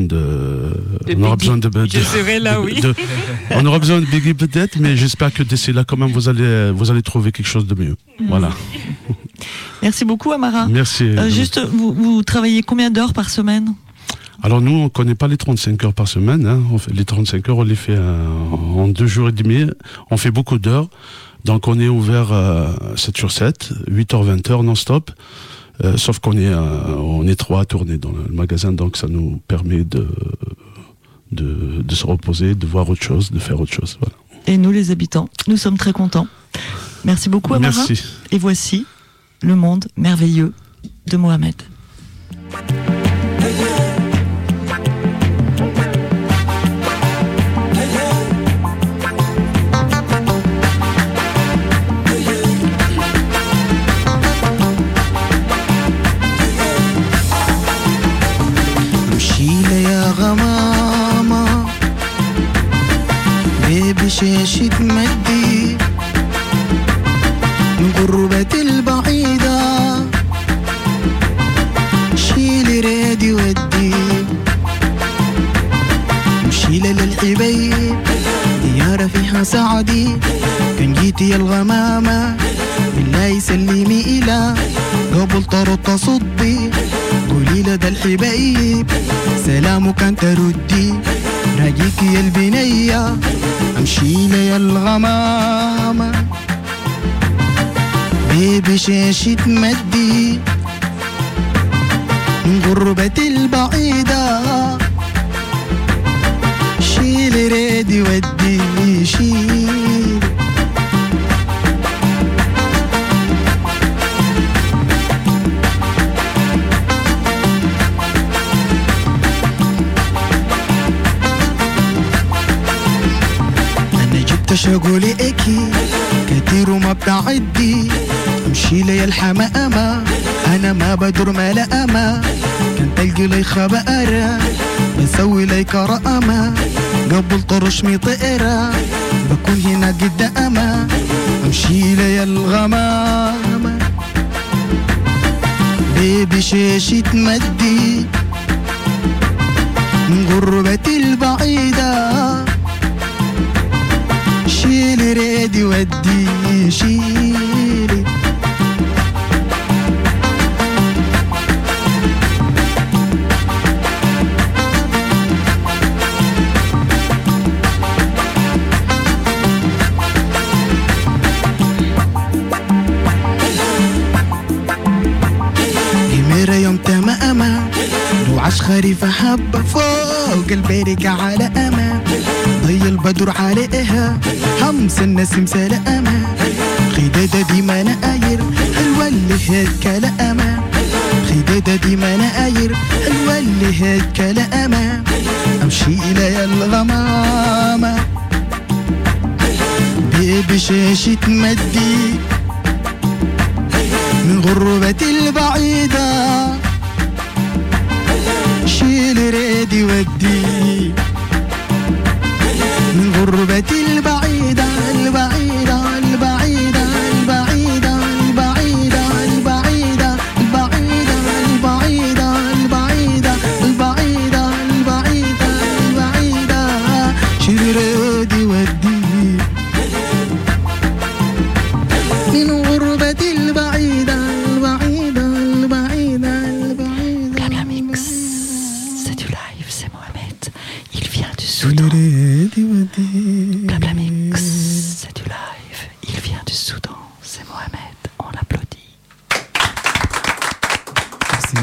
Speaker 1: Je serai là, oui.
Speaker 12: On aura besoin de Biggie peut-être, mais j'espère que d'ici là, quand même, vous allez trouver quelque chose de mieux. Voilà.
Speaker 7: Merci beaucoup, Amara.
Speaker 12: Merci.
Speaker 7: Juste, vous travaillez combien d'heures par semaine?
Speaker 12: Alors nous, on ne connaît pas les 35 heures par semaine. Hein. Les 35 heures, on les fait en 2 jours et demi. On fait beaucoup d'heures. Donc on est ouvert 7 sur 7, 8h, 20h non-stop. Sauf qu'on est 3 à tourner dans le magasin, donc ça nous permet de se reposer, de voir autre chose, de faire autre chose. Voilà.
Speaker 7: Et nous, les habitants, nous sommes très contents. Merci beaucoup, Amara.
Speaker 12: Merci.
Speaker 7: Et voici le monde merveilleux de Mohamed.
Speaker 13: بشاشة مدي من غربة البعيدة شيلي رادي ودي مشيلة للحبايب ديارة فيها سعدي كان جيتي يا الغمامة بالله يسلمي إلى قبل طرد تصدي قولي لدى الحبايب سلامك أنت ردي راجيك يا البنية امشي لي الغمامة بشاشة مدي من غربة البعيدة شيلي رادي ودي شيلي شغولي اكي كتير وما بتعدي امشي لي الحمامة انا ما بدور ما لأمة كان تلقي لي خبأرة بسوي لي كرامة قبل طرش مطيرة بكون هنا قدامة امشي لي الغمامة بشاشة مدي من غربة البعيدة شيلي رادي ودي شيلي خريفة حبة فوق البركة على أمان ضي البدر عليها همس النسيم سلامة خدادة دي ما نقاير حلوة اللي هيك لأمان خدادة دي ما نقاير حلوة اللي هيك لأمان أمشي إلى الغمامة بشاشة تمدي من غربتي البعيدة شيل ريدي ودي من غربتي البعيدة البعيدة البعيدة البعيدة البعيدة البعيدة البعيدة البعيدة البعيدة البعيدة البعيدة البعيدة شيل ريدي ودي من غربتي البعيدة البعيدة البعيدة البعيدة.
Speaker 7: Blamix, c'est du live, c'est Mohamed. Il vient du Soudan. Blamix, c'est du live. Il vient du Soudan, c'est Mohamed. On l'applaudit.
Speaker 13: Merci.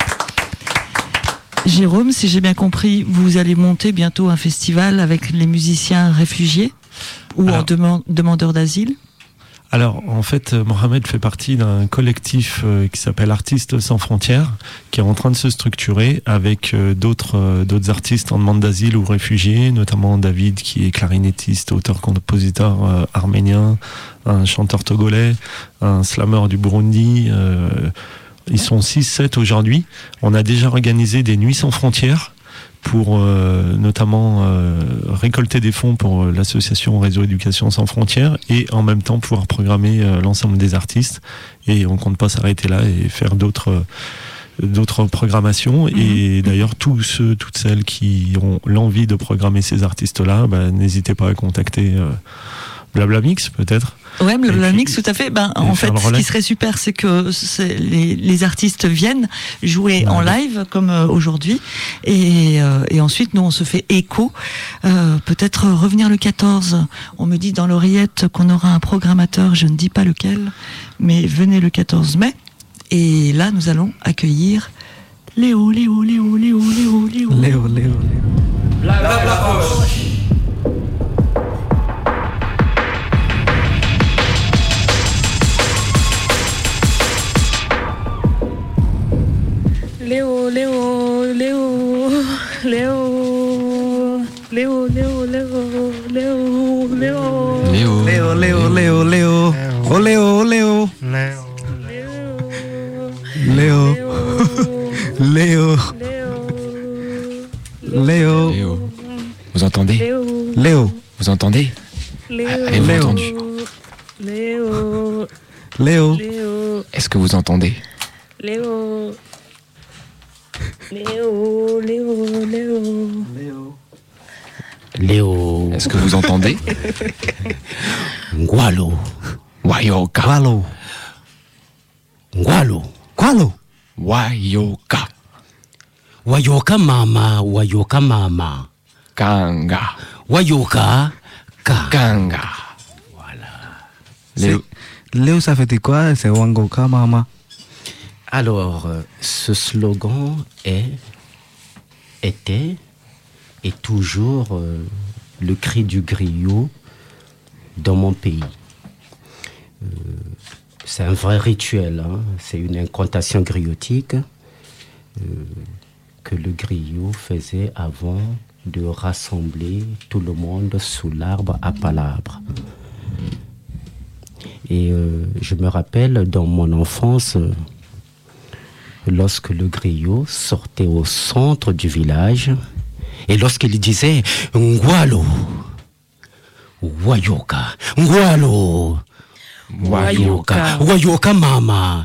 Speaker 7: Jérôme, si j'ai bien compris, vous allez monter bientôt un festival avec les musiciens réfugiés ou demandeurs d'asile.
Speaker 10: Alors, en fait, Mohamed fait partie d'un collectif qui s'appelle Artistes sans frontières, qui est en train de se structurer avec d'autres artistes en demande d'asile ou réfugiés, notamment David, qui est clarinettiste, auteur-compositeur arménien, un chanteur togolais, un slammer du Burundi. Ils sont 6-7 aujourd'hui. On a déjà organisé des nuits sans frontières pour notamment récolter des fonds pour l'association Réseau Éducation Sans Frontières et en même temps pouvoir programmer l'ensemble des artistes. Et on compte pas s'arrêter là et faire d'autres programmations. Et d'ailleurs, toutes celles qui ont l'envie de programmer ces artistes-là, n'hésitez pas à contacter Blamix peut-être.
Speaker 7: Ouais, Blamix, tout à fait. En fait, ce qui serait super, c'est que les artistes viennent jouer en live, comme aujourd'hui, et ensuite, nous, on se fait écho. Peut-être revenir le 14. On me dit dans l'oreillette qu'on aura un programmateur, je ne dis pas lequel, mais venez le 14 mai. Et là, nous allons accueillir Léo.
Speaker 2: Léo. Bla poche.
Speaker 1: Léo.
Speaker 14: Vous entendez?
Speaker 7: Léo.
Speaker 14: Vous entendez? Avez-vous entendu?
Speaker 7: Léo.
Speaker 14: Est-ce que vous entendez?
Speaker 1: Léo.
Speaker 14: Est-ce que vous entendez?
Speaker 8: Ngualo.
Speaker 14: Wayoka.
Speaker 8: Ngualo.
Speaker 14: Wayoka.
Speaker 8: Wayoka mama.
Speaker 14: Kanga.
Speaker 8: Wayoka.
Speaker 14: Kanga.
Speaker 6: Voilà. Léo, ça fait quoi? C'est Wangoka mama.
Speaker 8: Alors, ce slogan était et toujours le cri du griot dans mon pays. C'est un vrai rituel, c'est une incantation griotique que le griot faisait avant de rassembler tout le monde sous l'arbre à palabres. Et je me rappelle dans mon enfance, lorsque le griot sortait au centre du village et lorsqu'il disait Ngualo, Wayoka, Ngualo, Wayoka mama,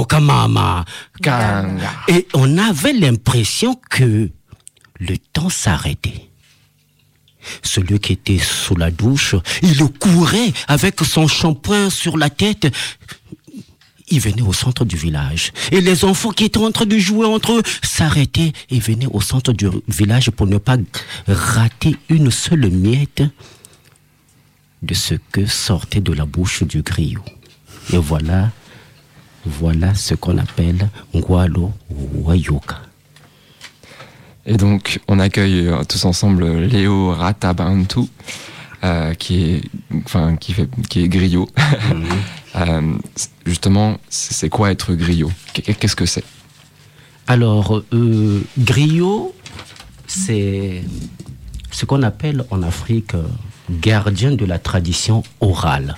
Speaker 14: Kanga.
Speaker 8: Et on avait l'impression que le temps s'arrêtait. Celui qui était sous la douche, il courait avec son shampoing sur la tête. Il venait au centre du village. Et les enfants qui étaient en train de jouer entre eux s'arrêtaient et venaient au centre du village pour ne pas rater une seule miette de ce que sortait de la bouche du griot. Et voilà ce qu'on appelle Ngualo Wayoka.
Speaker 14: Et donc, on accueille tous ensemble Léo Ratabantu, qui est griot. Justement, c'est quoi être griot? Qu'est-ce que c'est?
Speaker 8: Alors, griot, c'est ce qu'on appelle en Afrique gardien de la tradition orale.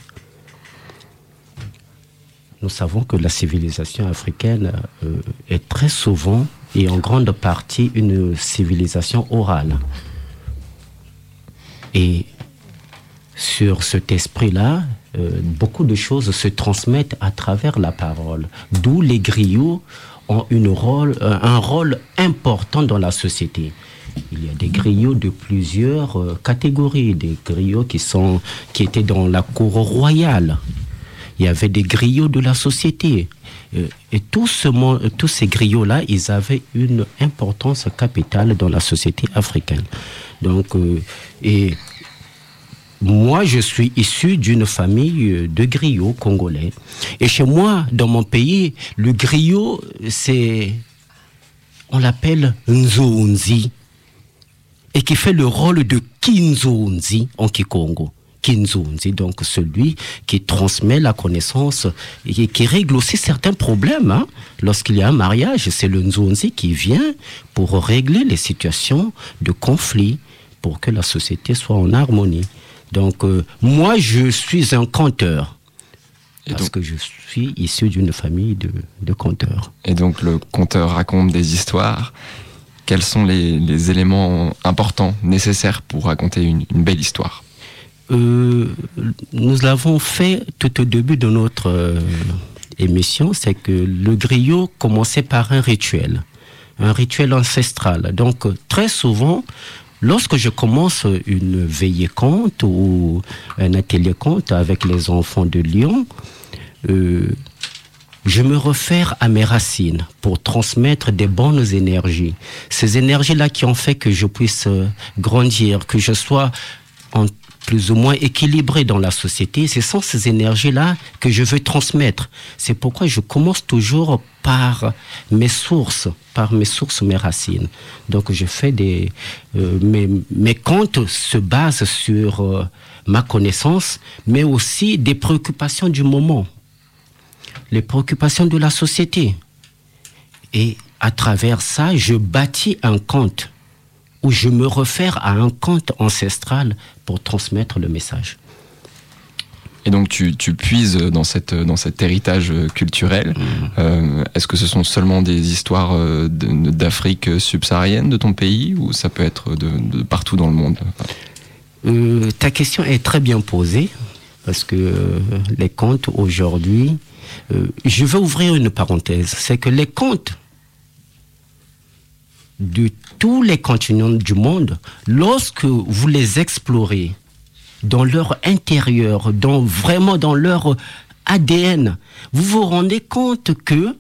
Speaker 8: Nous savons que la civilisation africaine est très souvent et en grande partie une civilisation orale. Et sur cet esprit-là, beaucoup de choses se transmettent à travers la parole. D'où les griots ont un rôle important dans la société. Il y a des griots de plusieurs catégories, des griots qui étaient dans la cour royale. Il y avait des griots de la société. Et tous ces griots-là, ils avaient une importance capitale dans la société africaine. Donc, et moi, je suis issu d'une famille de griots congolais. Et chez moi, dans mon pays, le griot, on l'appelle Nzonzi, et qui fait le rôle de Kinzonzi en Kikongo. Kinzonzi, donc celui qui transmet la connaissance et qui règle aussi certains problèmes. Hein. Lorsqu'il y a un mariage, c'est le Nzonzi qui vient pour régler les situations de conflit, pour que la société soit en harmonie. Donc, moi, je suis un conteur, parce que je suis issu d'une famille de conteurs.
Speaker 14: Et donc, le conteur raconte des histoires. Quels sont les éléments importants, nécessaires pour raconter une belle histoire?
Speaker 8: Nous l'avons fait tout au début de notre émission, c'est que le griot commençait par un rituel ancestral. Donc, très souvent, lorsque je commence une veillée conte ou un atelier conte avec les enfants de Lyon, je me réfère à mes racines pour transmettre des bonnes énergies. Ces énergies-là qui ont fait que je puisse grandir, que je sois plus ou moins équilibré dans la société. Ce sont ces énergies-là que je veux transmettre. C'est pourquoi je commence toujours par mes sources, mes racines. Donc je fais mes contes se basent sur ma connaissance, mais aussi des préoccupations du moment, les préoccupations de la société. Et à travers ça, je bâtis un conte où je me réfère à un conte ancestral pour transmettre le message.
Speaker 14: Et donc tu puises dans cet héritage culturel. Est-ce que ce sont seulement des histoires d'Afrique subsaharienne, de ton pays, ou ça peut être de partout dans le monde?
Speaker 8: Ta question est très bien posée, parce que les contes aujourd'hui, je vais ouvrir une parenthèse, c'est que les contes de tous les continents du monde, lorsque vous les explorez dans leur intérieur, vraiment dans leur ADN, vous vous rendez compte que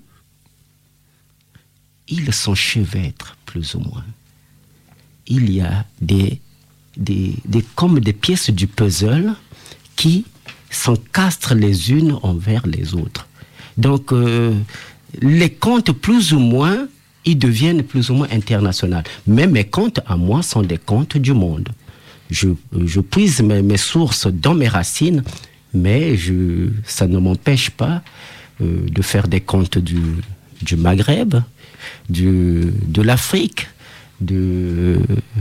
Speaker 8: ils s'enchevêtrent plus ou moins. Il y a comme des pièces du puzzle qui s'encastrent les unes envers les autres. Donc, les contes plus ou moins, ils deviennent plus ou moins internationaux. Mais mes contes, à moi, sont des contes du monde. Je puise mes sources dans mes racines, mais ça ne m'empêche pas de faire des contes du Maghreb, de l'Afrique, du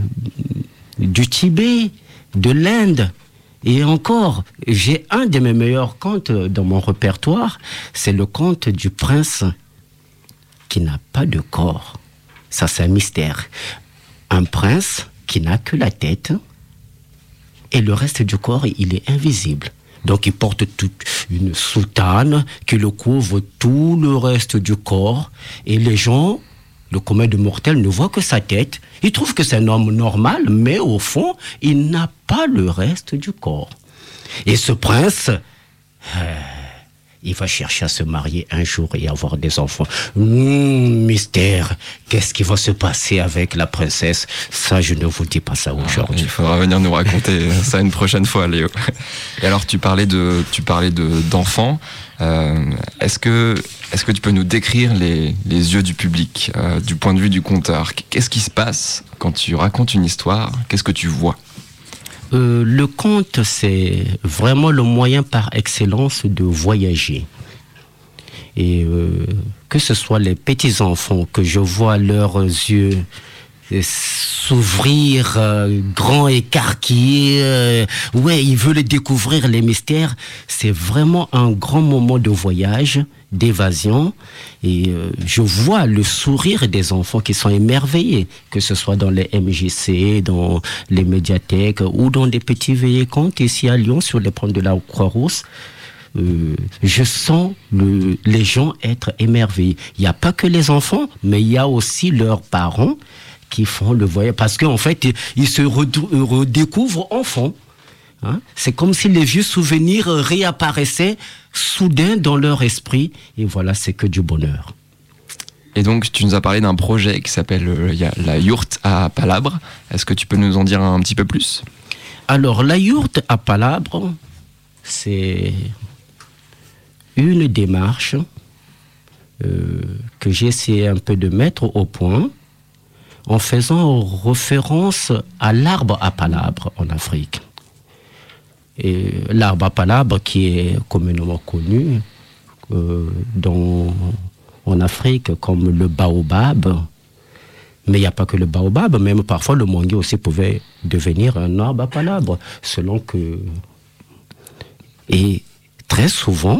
Speaker 8: Tibet, de l'Inde. Et encore, j'ai un de mes meilleurs contes dans mon répertoire, c'est le conte du prince qui n'a pas de corps. Ça, c'est un mystère. Un prince qui n'a que la tête et le reste du corps, il est invisible. Donc, il porte toute une soutane qui le couvre tout le reste du corps. Et les gens, le commun des mortels, ne voient que sa tête. Ils trouvent que c'est un homme normal, mais au fond, il n'a pas le reste du corps. Et ce prince, il va chercher à se marier un jour et avoir des enfants. Mystère, qu'est-ce qui va se passer avec la princesse? Ça, je ne vous dis pas ça aujourd'hui.
Speaker 14: Il faudra venir nous raconter ça une prochaine fois, Léo. Et alors, tu parlais d'enfants. Est-ce que tu peux nous décrire les yeux du public, du point de vue du conteur? Qu'est-ce qui se passe quand tu racontes une histoire? Qu'est-ce que tu vois?
Speaker 8: Le conte, c'est vraiment le moyen par excellence de voyager. Et que ce soit les petits-enfants, que je vois leurs yeux s'ouvrir, grands, écarquillés, ils veulent découvrir les mystères. C'est vraiment un grand moment de voyage, d'évasion, et je vois le sourire des enfants qui sont émerveillés, que ce soit dans les MJC, dans les médiathèques ou dans des petits veillées contes ici à Lyon sur les pentes de la Croix-Rousse. Je sens les gens être émerveillés. Il n'y a pas que les enfants, mais il y a aussi leurs parents qui font le voyage, parce qu'en fait, ils se redécouvrent enfants. Hein? C'est comme si les vieux souvenirs réapparaissaient soudain dans leur esprit, et voilà, c'est que du bonheur.
Speaker 14: Et donc, tu nous as parlé d'un projet qui s'appelle la yourte à Palabre. Est-ce que tu peux nous en dire un petit peu plus?
Speaker 8: Alors, la yourte à Palabre, c'est une démarche que j'ai essayé un peu de mettre au point, en faisant référence à l'arbre à palabre en Afrique. Et l'arbre à palabre qui est communément connu en Afrique comme le baobab. Mais il n'y a pas que le baobab, même parfois le manguier aussi pouvait devenir un arbre à palabre, selon que... Et très souvent,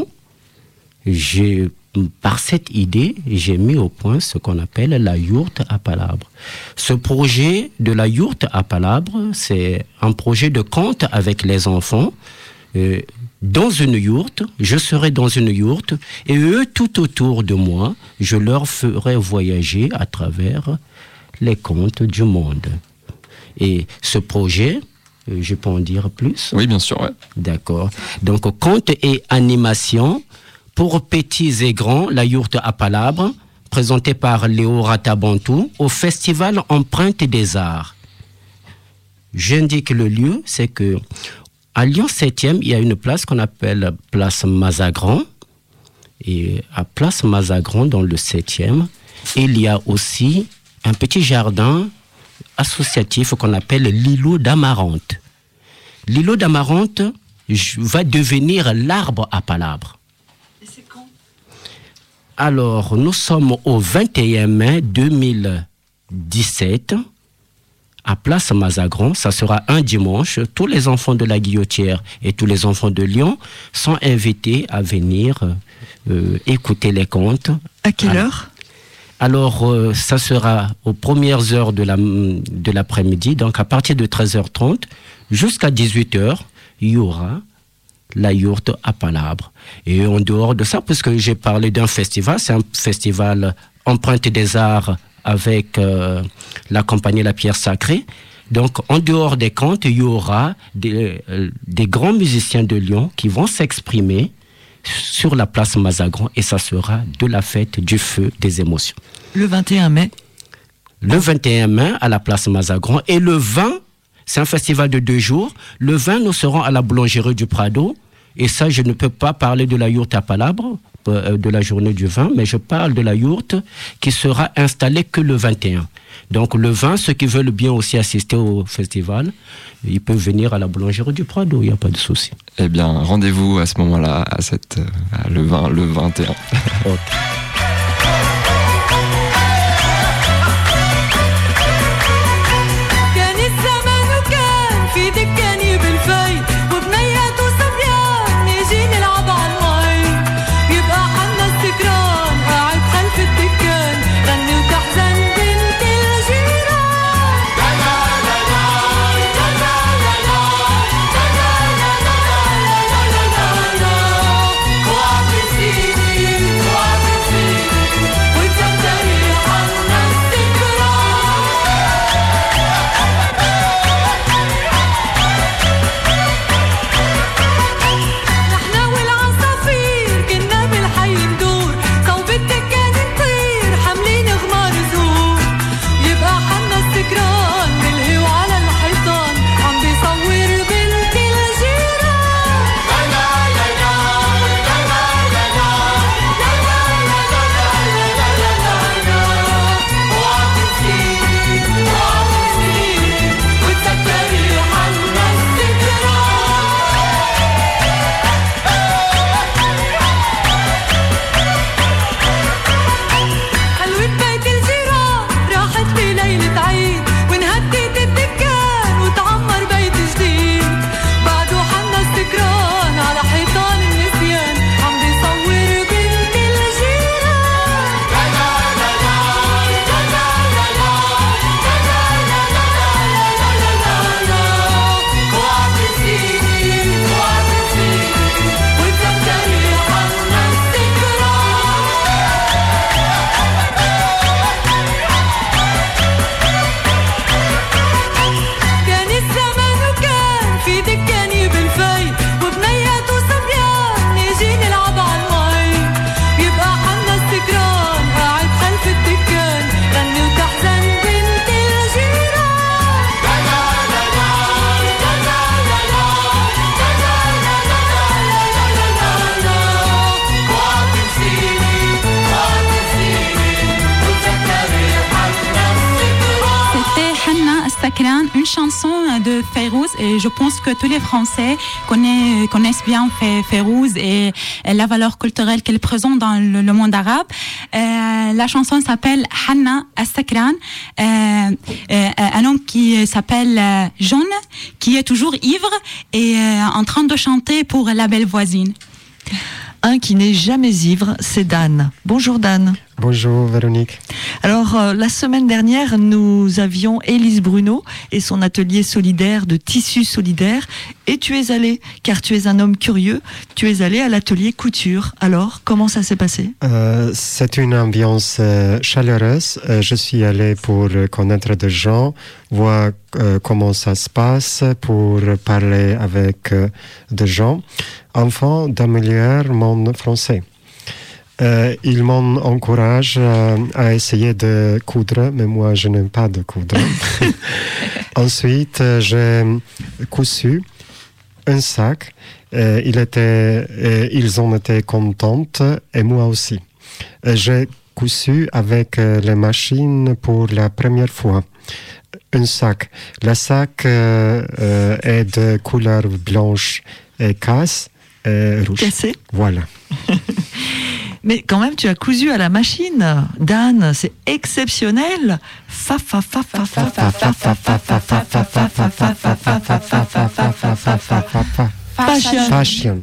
Speaker 8: par cette idée, j'ai mis au point ce qu'on appelle la yourte à palabre. Ce projet de la yourte à palabre, c'est un projet de conte avec les enfants. Dans une yourte, je serai dans une yourte, et eux, tout autour de moi, je leur ferai voyager à travers les contes du monde. Et ce projet, je peux en dire plus?
Speaker 14: Oui, bien sûr. Ouais.
Speaker 8: D'accord. Donc, conte et animation pour petits et grands, la yourte à palabre, présentée par Léo Ratabantou au festival Empreinte des Arts. J'indique le lieu, c'est que à Lyon 7e, il y a une place qu'on appelle place Mazagran. Et à place Mazagran, dans le 7e, il y a aussi un petit jardin associatif qu'on appelle l'îlot d'Amarante. L'îlot d'Amarante va devenir l'arbre à palabre. Alors, nous sommes au 21 mai 2017, à Place Mazagran. Ça sera un dimanche. Tous les enfants de la Guillotière et tous les enfants de Lyon sont invités à venir écouter les contes.
Speaker 7: À quelle heure?
Speaker 8: Alors, ça sera aux premières heures de l'après-midi, donc à partir de 13h30 jusqu'à 18h, il y aura la yourte à palabre. Et en dehors de ça, puisque j'ai parlé d'un festival, c'est un festival Empreinte des Arts avec la compagnie La Pierre Sacrée. Donc, en dehors des contes, il y aura des grands musiciens de Lyon qui vont s'exprimer sur la place Mazagran, et ça sera de la fête, du feu, des émotions.
Speaker 7: Le 21 mai?
Speaker 8: Le 21 mai à la place Mazagran. Et le 20, c'est un festival de 2 jours. Le 20, nous serons à la boulangerie du Prado. Et ça, je ne peux pas parler de la yourte à palabre, de la journée du 20, mais je parle de la yourte qui sera installée que le 21. Donc le 20, ceux qui veulent bien aussi assister au festival, ils peuvent venir à la boulangerie du Prado, il n'y a pas de souci.
Speaker 14: Eh bien, rendez-vous à ce moment-là, le 21.
Speaker 8: Okay.
Speaker 9: chanson de Fayrouz et je pense que tous les Français connaissent bien Fayrouz et la valeur culturelle qu'elle présente dans le monde arabe. La chanson s'appelle Hanna As-Sakran, un homme qui s'appelle John, qui est toujours ivre et en train de chanter pour la belle voisine.
Speaker 7: Un qui n'est jamais ivre, c'est Dan. Bonjour Dan.
Speaker 15: Bonjour Véronique.
Speaker 7: Alors, la semaine dernière, nous avions Élise Bruno et son atelier solidaire de tissus solidaires. Et tu es allé, car tu es un homme curieux, tu es allé à l'atelier couture. Alors, comment ça s'est passé ?
Speaker 15: C'est une ambiance chaleureuse. Je suis allé pour connaître des gens, voir comment ça se passe, pour parler avec des gens, afin d'améliorer mon français. Ils m'ont encouragé à essayer de coudre, mais moi je n'aime pas de coudre. Ensuite, j'ai cousu un sac. Ils ont été contents et moi aussi. J'ai cousu avec les machines pour la première fois. Un sac. Le sac est de couleur blanche et rouge.
Speaker 7: Cassé.
Speaker 15: Voilà.
Speaker 7: Mais quand même, tu as cousu à la machine, Dan, c'est exceptionnel.
Speaker 15: Fashion.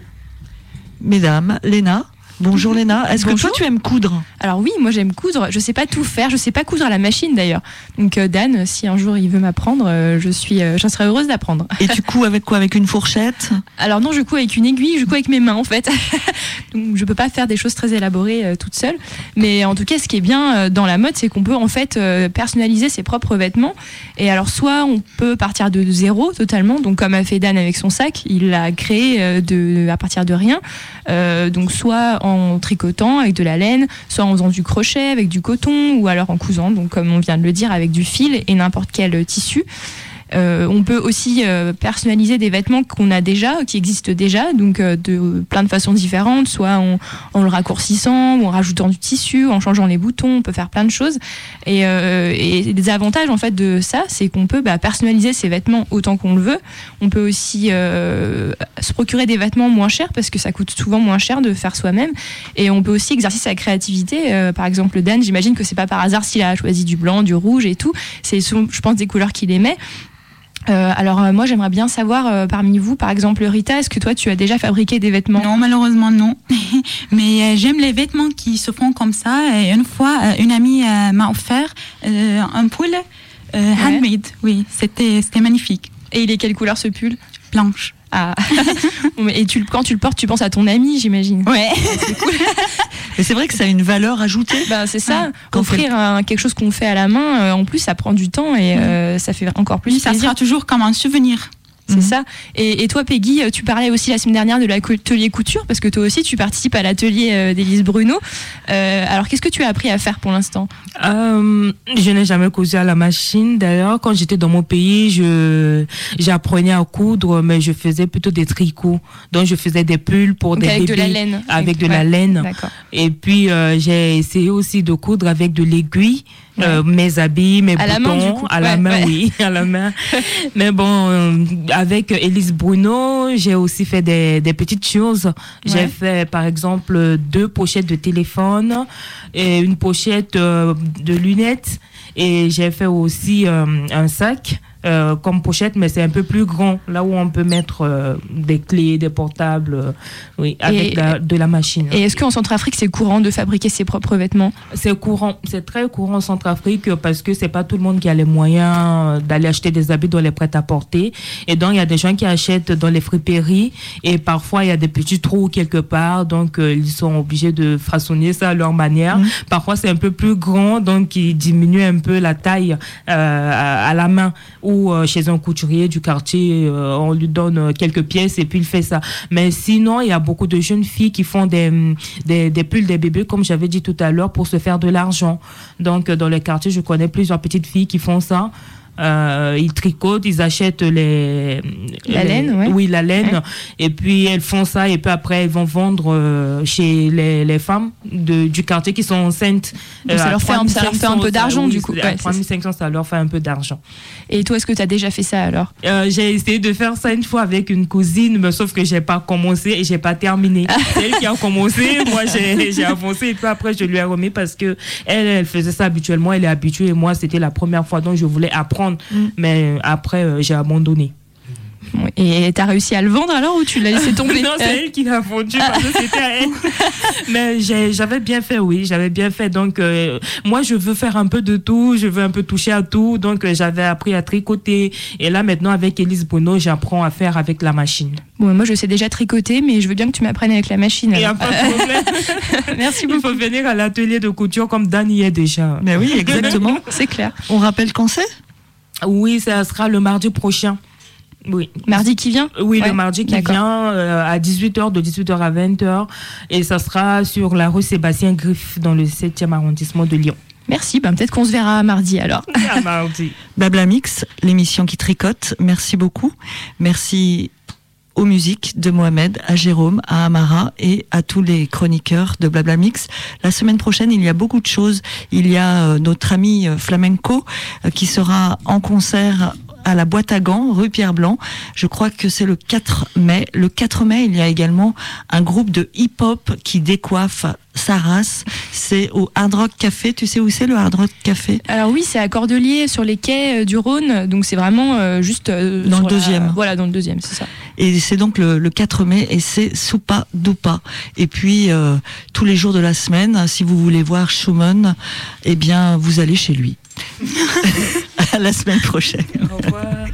Speaker 7: Mesdames, Léna. Bonjour Léna, est-ce que toi tu aimes coudre ?
Speaker 16: Alors oui, moi j'aime coudre, je sais pas tout faire, je sais pas coudre à la machine d'ailleurs. Donc Dan, si un jour il veut m'apprendre, j'en serais heureuse d'apprendre.
Speaker 7: Et tu couds avec quoi ? Avec une fourchette ?
Speaker 16: Alors non, je couds avec une aiguille, je couds avec mes mains en fait. Donc je peux pas faire des choses très élaborées toute seule. Mais en tout cas, ce qui est bien dans la mode, c'est qu'on peut en fait personnaliser ses propres vêtements. Et alors soit on peut partir de zéro totalement, donc comme a fait Dan avec son sac, il l'a créé à partir de rien. Donc soit en tricotant avec de la laine, soit en faisant du crochet avec du coton, ou alors en cousant, donc comme on vient de le dire, avec du fil et n'importe quel tissu. On peut aussi personnaliser des vêtements qu'on a déjà, qui existent déjà, donc de plein de façons différentes, soit en le raccourcissant, ou en rajoutant du tissu, en changeant les boutons, on peut faire plein de choses. Et les avantages en fait de ça, c'est qu'on peut personnaliser ses vêtements autant qu'on le veut. On peut aussi se procurer des vêtements moins chers, parce que ça coûte souvent moins cher de faire soi-même. Et on peut aussi exercer sa créativité. Par exemple, Dan, j'imagine que c'est pas par hasard s'il a choisi du blanc, du rouge et tout. C'est souvent, je pense, des couleurs qu'il aimait. Alors moi j'aimerais bien savoir parmi vous, par exemple Rita, est-ce que toi tu as déjà fabriqué des vêtements ?
Speaker 9: Non, malheureusement non. Mais j'aime les vêtements qui se font comme ça. Et une fois, une amie m'a offert un pull handmade. Oui, c'était magnifique.
Speaker 16: Et il est quelle couleur ce pull ?
Speaker 9: Blanche.
Speaker 16: Ah. Et quand tu le portes, tu penses à ton ami, j'imagine.
Speaker 9: Ouais.
Speaker 16: C'est cool.
Speaker 7: Mais c'est vrai que ça a une valeur ajoutée.
Speaker 16: C'est ça. Offrir quelque chose qu'on fait à la main, en plus, ça prend du temps et ça fait encore plus plaisir.
Speaker 9: Ça sera toujours comme un souvenir.
Speaker 16: C'est ça. Et toi, Peggy, tu parlais aussi la semaine dernière de l'atelier couture, parce que toi aussi, tu participes à l'atelier d'Élise Bruno. Alors, qu'est-ce que tu as appris à faire pour l'instant ?
Speaker 1: Je n'ai jamais cousu à la machine. D'ailleurs, quand j'étais dans mon pays, j'apprenais à coudre, mais je faisais plutôt des tricots. Donc, je faisais des pulls pour des bébés.
Speaker 16: Avec de la laine.
Speaker 1: Avec de la laine.
Speaker 16: D'accord.
Speaker 1: Et puis, j'ai essayé aussi de coudre avec de l'aiguille. Mes habits, mes boutons,
Speaker 16: la main, du coup.
Speaker 1: À la main, oui, à la main. Mais bon, avec Élise Bruno, j'ai aussi fait des petites choses. J'ai fait, par exemple, 2 pochettes de téléphone et une pochette de lunettes. Et j'ai fait aussi un sac comme pochette, mais c'est un peu plus grand, là où on peut mettre des clés, des portables, avec de la machine.
Speaker 16: Et est-ce qu'en Centrafrique, c'est courant de fabriquer ses propres vêtements ?
Speaker 1: C'est courant, c'est très courant en Centrafrique, parce que c'est pas tout le monde qui a les moyens d'aller acheter des habits dans les prêt-à-porter. Et donc, il y a des gens qui achètent dans les friperies, et parfois, il y a des petits trous quelque part, donc ils sont obligés de façonner ça à leur manière. Parfois, c'est un peu plus grand, donc ils diminuent un peu la taille à la main, ou chez un couturier du quartier, on lui donne quelques pièces et puis il fait ça. Mais sinon, il y a beaucoup de jeunes filles qui font des pulls des bébés, comme j'avais dit tout à l'heure, pour se faire de l'argent. Donc, dans le quartier, je connais plusieurs petites filles qui font ça. Ils tricotent, ils achètent la
Speaker 16: laine, ouais.
Speaker 1: Oui, la laine.
Speaker 16: Ouais.
Speaker 1: Et puis elles font ça et puis après elles vont vendre chez les femmes du quartier qui sont enceintes.
Speaker 16: Donc ça leur fait un peu d'argent du coup.
Speaker 1: À 3500, ça leur fait un peu d'argent.
Speaker 16: Et toi, est-ce que tu as déjà fait ça alors?
Speaker 1: J'ai essayé de faire ça une fois avec une cousine, mais sauf que j'ai pas commencé et j'ai pas terminé. C'est elle qui a commencé, moi j'ai avancé et puis après je lui ai remis parce que elle faisait ça habituellement, elle est habituée et moi c'était la première fois donc je voulais apprendre, mais après j'ai abandonné.
Speaker 16: Et t'as réussi à le vendre alors ou tu l'as laissé tomber?
Speaker 1: Non, c'est elle qui l'a vendu parce que c'était à elle. Mais j'avais bien fait, oui, j'avais bien fait. Donc, moi, je veux faire un peu de tout, je veux un peu toucher à tout. Donc, j'avais appris à tricoter. Et là, maintenant, avec Élise Bruno, j'apprends à faire avec la machine.
Speaker 16: Bon, moi, je sais déjà tricoter, mais je veux bien que tu m'apprennes avec la machine.
Speaker 1: Il n'y a pas de problème.
Speaker 16: Merci beaucoup.
Speaker 1: Il faut venir à l'atelier de couture comme Dan y est déjà.
Speaker 7: Mais oui, exactement.
Speaker 16: C'est clair.
Speaker 7: On rappelle quand c'est?
Speaker 1: Oui, ça sera le mardi prochain. Oui.
Speaker 16: Mardi qui vient?
Speaker 1: Oui,
Speaker 16: ouais.
Speaker 1: Le mardi qui vient à 18h, de 18h à 20h. Et ça sera sur la rue Sébastien Griffe, dans le 7e arrondissement de Lyon.
Speaker 16: Merci, peut-être qu'on se verra mardi alors.
Speaker 1: À mardi.
Speaker 7: Blabla Mix, l'émission qui tricote. Merci beaucoup. Merci aux musiques de Mohamed, à Jérôme, à Amara et à tous les chroniqueurs de Blabla Mix. La semaine prochaine, il y a beaucoup de choses. Il y a notre ami Flamenco qui sera en concert à la Boîte à Gants, rue Pierre Blanc. Je crois que c'est le 4 mai. Le 4 mai, il y a également un groupe de hip-hop qui décoiffe sa race. C'est au Hard Rock Café. Tu sais où c'est le Hard Rock Café?
Speaker 16: Alors oui, c'est à Cordeliers, sur les quais du Rhône. Donc c'est vraiment juste...
Speaker 7: dans le deuxième.
Speaker 16: Voilà, dans le deuxième, c'est ça.
Speaker 7: Et c'est donc le 4 mai et c'est Soupa Doupa. Et puis, tous les jours de la semaine, si vous voulez voir Schumann, eh bien, vous allez chez lui. À la semaine prochaine.
Speaker 1: Au revoir.